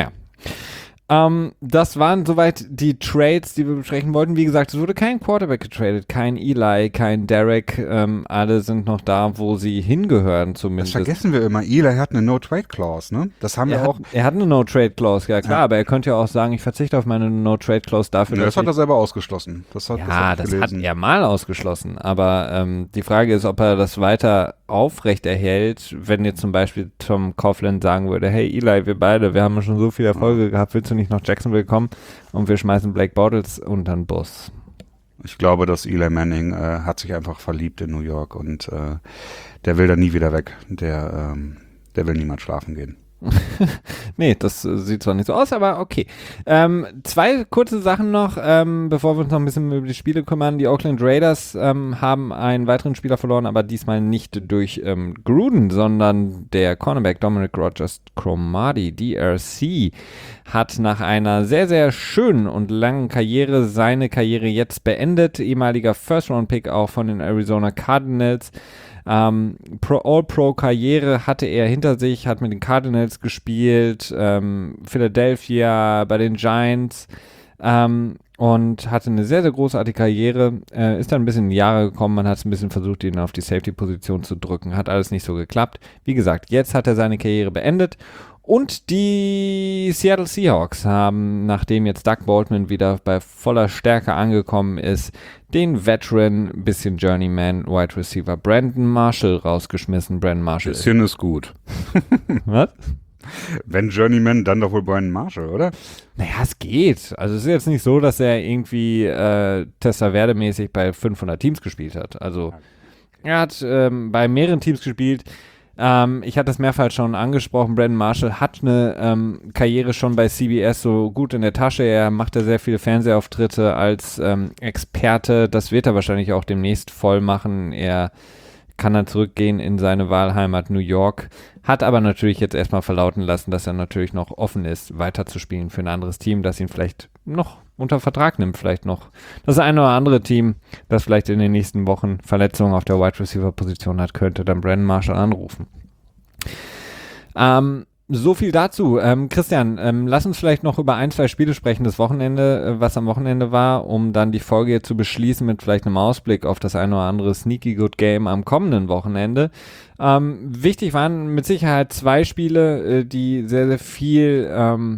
Speaker 1: das waren soweit die Trades, die wir besprechen wollten. Wie gesagt, es wurde kein Quarterback getradet, kein Eli, kein Derek. Alle sind noch da, wo sie hingehören zumindest.
Speaker 2: Das vergessen wir immer. Eli hat eine No-Trade-Clause, ne? Das haben wir auch.
Speaker 1: Er hat eine No-Trade-Clause, ja klar, aber er könnte ja auch sagen, ich verzichte auf meine No-Trade-Clause dafür.
Speaker 2: Das hat er selber ausgeschlossen.
Speaker 1: Das hat er mal ausgeschlossen. Aber die Frage ist, ob er das weiter aufrecht erhält, wenn jetzt zum Beispiel Tom Coughlin sagen würde, hey Eli, wir haben schon so viele Erfolge gehabt, willst du nicht nach Jacksonville kommen und wir schmeißen Blake Bortles unter den Bus.
Speaker 2: Ich glaube, dass Eli Manning hat sich einfach verliebt in New York und der will da nie wieder weg. Der will niemals schlafen gehen.
Speaker 1: Nee, das sieht zwar nicht so aus, aber okay. Zwei kurze Sachen noch, bevor wir uns noch ein bisschen über die Spiele kümmern. Die Oakland Raiders haben einen weiteren Spieler verloren, aber diesmal nicht durch Gruden, sondern der Cornerback Dominic Rodgers-Cromartie, DRC, hat nach einer sehr, sehr schönen und langen Karriere seine Karriere jetzt beendet. Ehemaliger First-Round-Pick auch von den Arizona Cardinals. All-Pro-Karriere hatte er hinter sich, hat mit den Cardinals gespielt, Philadelphia, bei den Giants und hatte eine sehr, sehr großartige Karriere, ist dann ein bisschen in die Jahre gekommen, man hat es ein bisschen versucht, ihn auf die Safety-Position zu drücken, hat alles nicht so geklappt. Wie gesagt, jetzt hat er seine Karriere beendet. Und die Seattle Seahawks haben, nachdem jetzt Doug Baldwin wieder bei voller Stärke angekommen ist, den Veteran, bisschen Journeyman, Wide Receiver Brandon Marshall rausgeschmissen. Brandon Marshall
Speaker 2: ist gut.
Speaker 1: Was?
Speaker 2: Wenn Journeyman, dann doch wohl Brandon Marshall, oder?
Speaker 1: Naja, es geht. Also es ist jetzt nicht so, dass er irgendwie Testaverde-mäßig bei 500 Teams gespielt hat. Also er hat bei mehreren Teams gespielt. Ich hatte das mehrfach schon angesprochen, Brandon Marshall hat eine Karriere schon bei CBS so gut in der Tasche, er macht ja sehr viele Fernsehauftritte als Experte, das wird er wahrscheinlich auch demnächst voll machen, er kann dann zurückgehen in seine Wahlheimat New York, hat aber natürlich jetzt erstmal verlauten lassen, dass er natürlich noch offen ist, weiterzuspielen für ein anderes Team, das ihn vielleicht noch unter Vertrag nimmt, vielleicht noch das eine oder andere Team, das vielleicht in den nächsten Wochen Verletzungen auf der Wide Receiver Position hat, könnte dann Brandon Marshall anrufen. So viel dazu. Christian, lass uns vielleicht noch über 1, 2 Spiele sprechen, das Wochenende, was am Wochenende war, um dann die Folge jetzt zu beschließen mit vielleicht einem Ausblick auf das eine oder andere Sneaky Good Game am kommenden Wochenende. Wichtig waren mit Sicherheit 2 Spiele, die sehr, sehr viel,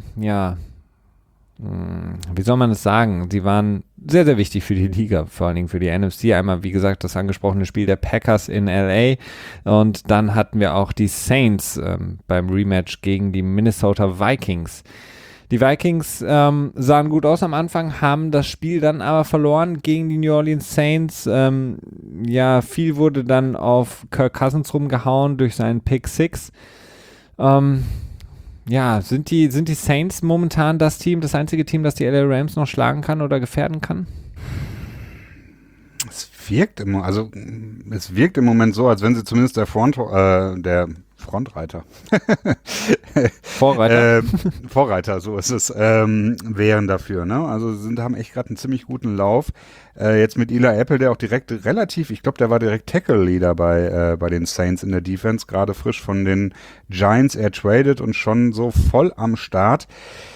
Speaker 1: wie soll man es sagen? Sie waren sehr, sehr wichtig für die Liga, vor allen Dingen für die NFC. Einmal, wie gesagt, das angesprochene Spiel der Packers in LA und dann hatten wir auch die Saints beim Rematch gegen die Minnesota Vikings. Die Vikings sahen gut aus am Anfang, haben das Spiel dann aber verloren gegen die New Orleans Saints. Viel wurde dann auf Kirk Cousins rumgehauen durch seinen Pick 6. Sind die Saints momentan das einzige Team, das die LA Rams noch schlagen kann oder gefährden kann?
Speaker 2: Es wirkt es wirkt im Moment so, als wenn sie zumindest der Frontreiter. Vorreiter, so ist es, wären dafür, ne? Also haben echt gerade einen ziemlich guten Lauf. Jetzt mit Eli Apple, der auch direkt ich glaube, der war direkt Tackle-Leader bei den Saints in der Defense, gerade frisch von den Giants ertradet und schon so voll am Start.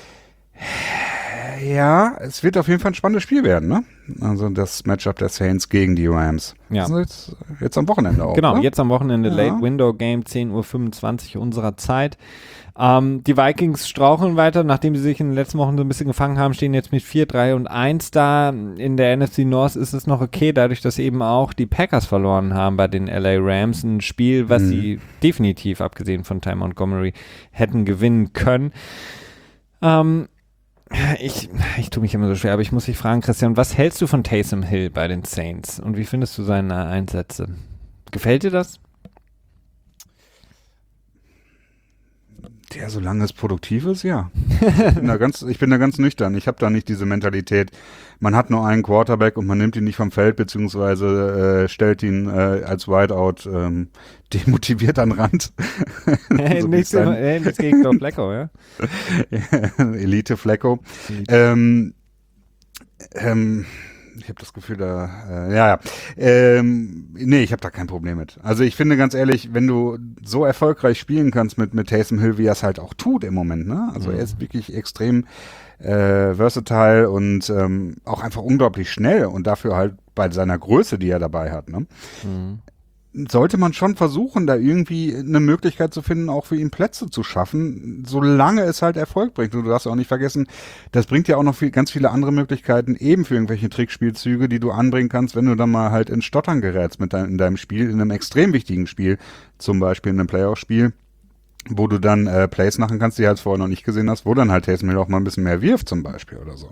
Speaker 2: Ja, es wird auf jeden Fall ein spannendes Spiel werden, ne? Also das Matchup der Saints gegen die Rams.
Speaker 1: Ja.
Speaker 2: Das ist jetzt am Wochenende auch,
Speaker 1: Genau,
Speaker 2: oder?
Speaker 1: jetzt am Wochenende
Speaker 2: Ja.
Speaker 1: Late Window Game, 10:25 Uhr unserer Zeit. Die Vikings straucheln weiter, nachdem sie sich in den letzten Wochen so ein bisschen gefangen haben, stehen jetzt mit 4-3-1 da. In der NFC North ist es noch okay, dadurch, dass eben auch die Packers verloren haben bei den LA Rams. Ein Spiel, was sie definitiv, abgesehen von Ty Montgomery, hätten gewinnen können. Ich tue mich immer so schwer, aber ich muss dich fragen, Christian, was hältst du von Taysom Hill bei den Saints und wie findest du seine Einsätze? Gefällt dir das?
Speaker 2: Ja, solange es produktiv ist, ja. Ich bin da ganz nüchtern. Ich habe da nicht diese Mentalität. Man hat nur einen Quarterback und man nimmt ihn nicht vom Feld, beziehungsweise stellt ihn als Wideout demotiviert an den Rand.
Speaker 1: Hey, nichts gegen Joe Flacco, ja?
Speaker 2: Elite Flacco. Ich habe das Gefühl, nee, ich habe da kein Problem mit. Also ich finde ganz ehrlich, wenn du so erfolgreich spielen kannst mit Taysom Hill, wie er es halt auch tut im Moment, ne? Also er ist wirklich extrem versatile und auch einfach unglaublich schnell und dafür halt bei seiner Größe, die er dabei hat, ne? Sollte man schon versuchen, da irgendwie eine Möglichkeit zu finden, auch für ihn Plätze zu schaffen, solange es halt Erfolg bringt. Und du darfst auch nicht vergessen, das bringt ja auch noch ganz viele andere Möglichkeiten, eben für irgendwelche Trickspielzüge, die du anbringen kannst, wenn du dann mal halt ins Stottern gerätst in deinem Spiel, in einem extrem wichtigen Spiel, zum Beispiel in einem Playoff-Spiel, wo du dann Plays machen kannst, die du halt vorher noch nicht gesehen hast, wo dann halt Taysom Hill auch mal ein bisschen mehr wirft zum Beispiel oder so.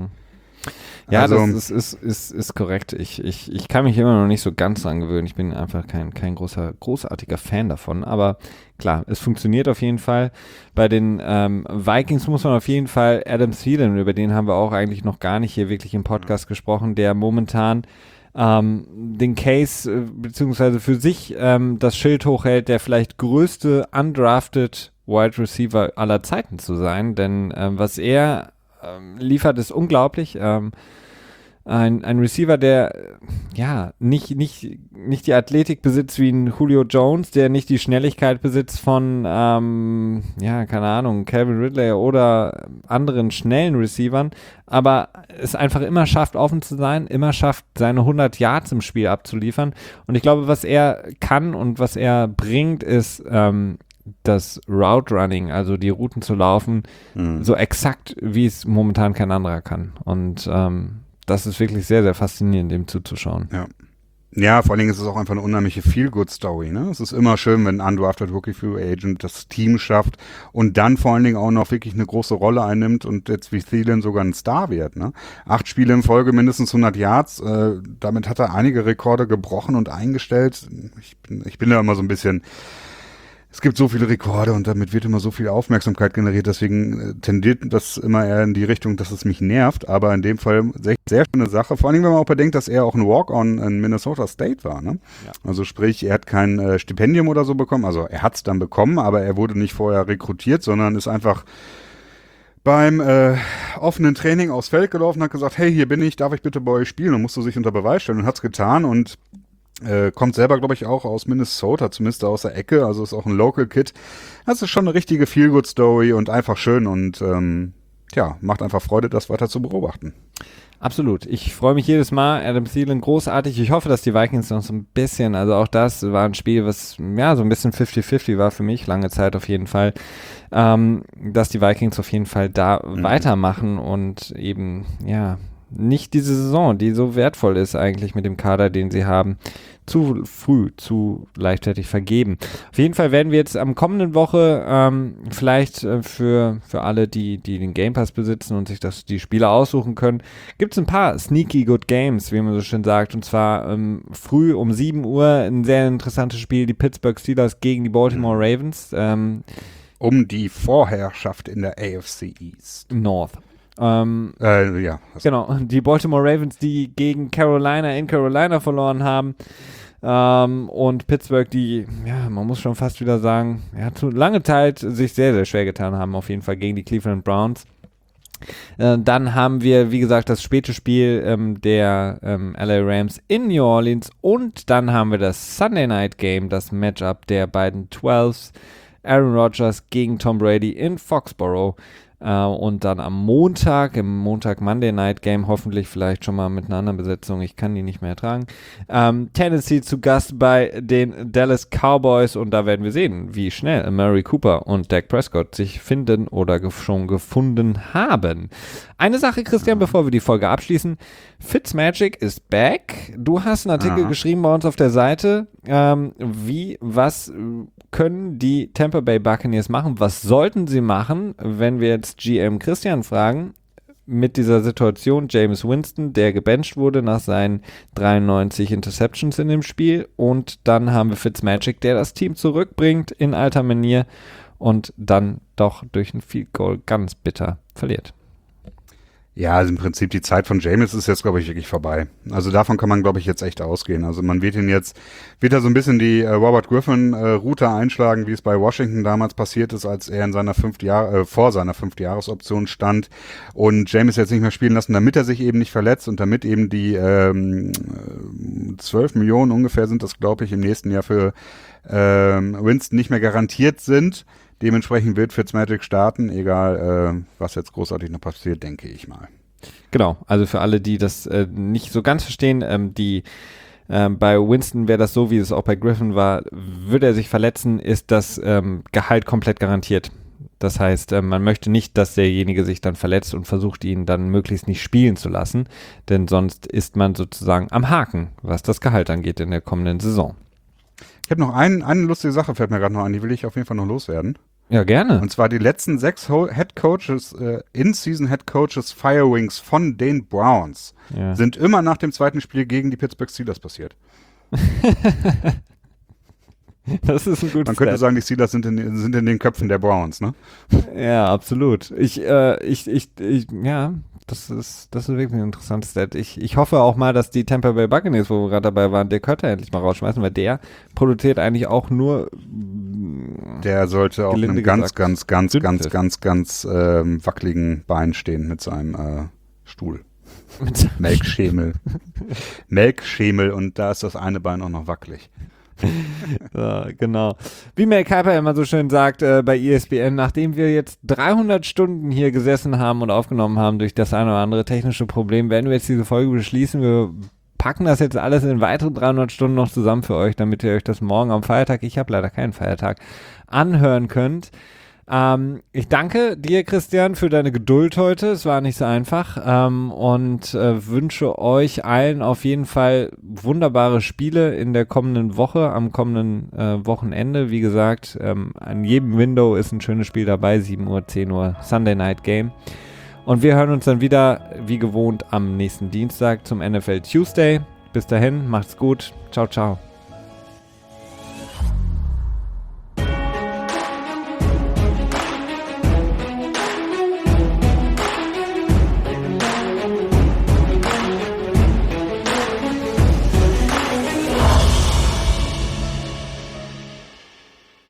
Speaker 1: Ja,
Speaker 2: also,
Speaker 1: das ist korrekt. Ich kann mich immer noch nicht so ganz dran gewöhnen. Ich bin einfach kein großartiger Fan davon. Aber klar, es funktioniert auf jeden Fall. Bei den Vikings muss man auf jeden Fall Adam Thielen, über den haben wir auch eigentlich noch gar nicht hier wirklich im Podcast gesprochen, der momentan den Case beziehungsweise für sich das Schild hochhält, der vielleicht größte undrafted Wide Receiver aller Zeiten zu sein. Denn was er liefert, ist unglaublich. Ein Receiver, der ja nicht die Athletik besitzt wie ein Julio Jones, der nicht die Schnelligkeit besitzt von keine Ahnung, Calvin Ridley oder anderen schnellen Receivern, aber es einfach immer schafft, offen zu sein, immer schafft, seine 100 Yards im Spiel abzuliefern. Und ich glaube, was er kann und was er bringt, ist das Route Running, also die Routen zu laufen, so exakt, wie es momentan kein anderer kann. Und das ist wirklich sehr, sehr faszinierend, dem zuzuschauen.
Speaker 2: Ja, vor allen Dingen ist es auch einfach eine unheimliche Feel-Good-Story, ne? Es ist immer schön, wenn ein undrafted Rookie Free Agent das Team schafft und dann vor allen Dingen auch noch wirklich eine große Rolle einnimmt und jetzt wie Thielen sogar ein Star wird, ne? 8 Spiele in Folge, mindestens 100 Yards, damit hat er einige Rekorde gebrochen und eingestellt. Ich bin da immer so ein bisschen... Es gibt so viele Rekorde und damit wird immer so viel Aufmerksamkeit generiert, deswegen tendiert das immer eher in die Richtung, dass es mich nervt, aber in dem Fall sehr, sehr schöne Sache, vor allem wenn man auch bedenkt, dass er auch ein Walk-on in Minnesota State war, ne? Ja. Also sprich, er hat kein Stipendium oder so bekommen, also er hat es dann bekommen, aber er wurde nicht vorher rekrutiert, sondern ist einfach beim offenen Training aufs Feld gelaufen, hat gesagt, hey, hier bin ich, darf ich bitte bei euch spielen, und musste sich unter Beweis stellen und hat es getan und kommt selber, glaube ich, auch aus Minnesota, zumindest aus der Ecke, also ist auch ein Local Kid. Das ist schon eine richtige Feel-Good-Story und einfach schön und macht einfach Freude, das weiter zu beobachten.
Speaker 1: Absolut. Ich freue mich jedes Mal. Adam Thielen, großartig. Ich hoffe, dass die Vikings noch so ein bisschen, also auch das war ein Spiel, was ja so ein bisschen 50-50 war für mich, lange Zeit auf jeden Fall, dass die Vikings auf jeden Fall da weitermachen und eben, ja, nicht diese Saison, die so wertvoll ist eigentlich mit dem Kader, den sie haben, zu früh, zu leichtfertig vergeben. Auf jeden Fall werden wir jetzt am kommenden Woche vielleicht für alle, die den Game Pass besitzen und sich die Spiele aussuchen können, gibt es ein paar sneaky good Games, wie man so schön sagt, und zwar früh um 7 Uhr ein sehr interessantes Spiel, die Pittsburgh Steelers gegen die Baltimore Ravens.
Speaker 2: Um die Vorherrschaft in der AFC East.
Speaker 1: North.
Speaker 2: Ja.
Speaker 1: Genau, die Baltimore Ravens, die gegen Carolina in Carolina verloren haben. Und Pittsburgh, die, ja, man muss schon fast wieder sagen, ja, zu lange Zeit sich sehr, sehr schwer getan haben, auf jeden Fall gegen die Cleveland Browns. Dann haben wir, wie gesagt, das späte Spiel der LA Rams in New Orleans und dann haben wir das Sunday Night Game, das Matchup der beiden 12s, Aaron Rodgers gegen Tom Brady in Foxborough. Und dann am Montag, im Montag-Monday Night Game, hoffentlich vielleicht schon mal mit einer anderen Besetzung, ich kann die nicht mehr ertragen, Tennessee zu Gast bei den Dallas Cowboys und da werden wir sehen, wie schnell Murray Cooper und Dak Prescott sich finden oder schon gefunden haben. Eine Sache, Christian, bevor wir die Folge abschließen, Fitzmagic is back. Du hast einen Artikel geschrieben bei uns auf der Seite, was können die Tampa Bay Buccaneers machen? Was sollten sie machen, wenn wir jetzt GM Christian fragen, mit dieser Situation Jameis Winston, der gebencht wurde nach seinen 93 Interceptions in dem Spiel und dann haben wir Fitzmagic, der das Team zurückbringt in alter Manier und dann doch durch ein Field Goal ganz bitter verliert.
Speaker 2: Ja, also im Prinzip die Zeit von Jameis ist jetzt, glaube ich, wirklich vorbei. Also davon kann man, glaube ich, jetzt echt ausgehen. Also man wird da so ein bisschen die Robert Griffin-Route einschlagen, wie es bei Washington damals passiert ist, als er in seiner vor seiner 5-Jahres-Option stand und Jameis jetzt nicht mehr spielen lassen, damit er sich eben nicht verletzt und damit eben die 12 Millionen ungefähr sind das, glaube ich, im nächsten Jahr für Winston nicht mehr garantiert sind. Dementsprechend wird Fitzmagic starten, egal was jetzt großartig noch passiert, denke ich mal.
Speaker 1: Genau, also für alle, die das nicht so ganz verstehen, bei Winston wäre das so, wie es auch bei Griffin war, würde er sich verletzen, ist das Gehalt komplett garantiert. Das heißt, man möchte nicht, dass derjenige sich dann verletzt und versucht, ihn dann möglichst nicht spielen zu lassen, denn sonst ist man sozusagen am Haken, was das Gehalt angeht in der kommenden Saison.
Speaker 2: Ich habe noch eine lustige Sache, fällt mir gerade noch ein, die will ich auf jeden Fall noch loswerden.
Speaker 1: Ja, gerne.
Speaker 2: Und zwar die letzten 6 Head Coaches, In-Season Head Coaches Firewings von den Browns sind immer nach dem zweiten Spiel gegen die Pittsburgh Steelers passiert.
Speaker 1: Das ist ein gutes
Speaker 2: Man könnte sagen, die Steelers sind in den Köpfen der Browns, ne?
Speaker 1: Ja, absolut. Das ist wirklich ein interessantes Stat. Ich hoffe auch mal, dass die Tampa Bay Buccaneers, wo wir gerade dabei waren, der Cutter endlich mal rausschmeißen, weil der produziert eigentlich auch nur
Speaker 2: der sollte auf einem ganz wackeligen Bein stehen mit seinem Stuhl. Melkschemel und da ist das eine Bein auch noch wackelig.
Speaker 1: Ja, genau. Wie Mel Kiper immer so schön sagt bei ESPN, nachdem wir jetzt 300 Stunden hier gesessen haben und aufgenommen haben durch das eine oder andere technische Problem, werden wir jetzt diese Folge beschließen. Wir packen das jetzt alles in weiteren 300 Stunden noch zusammen für euch, damit ihr euch das morgen am Feiertag, ich habe leider keinen Feiertag, anhören könnt. Ich danke dir, Christian, für deine Geduld heute. Es war nicht so einfach und wünsche euch allen auf jeden Fall wunderbare Spiele in der kommenden Woche, am kommenden Wochenende. Wie gesagt, an jedem Window ist ein schönes Spiel dabei, 7 Uhr, 10 Uhr, Sunday Night Game. Und wir hören uns dann wieder, wie gewohnt, am nächsten Dienstag zum NFL Tuesday. Bis dahin, macht's gut. Ciao, ciao.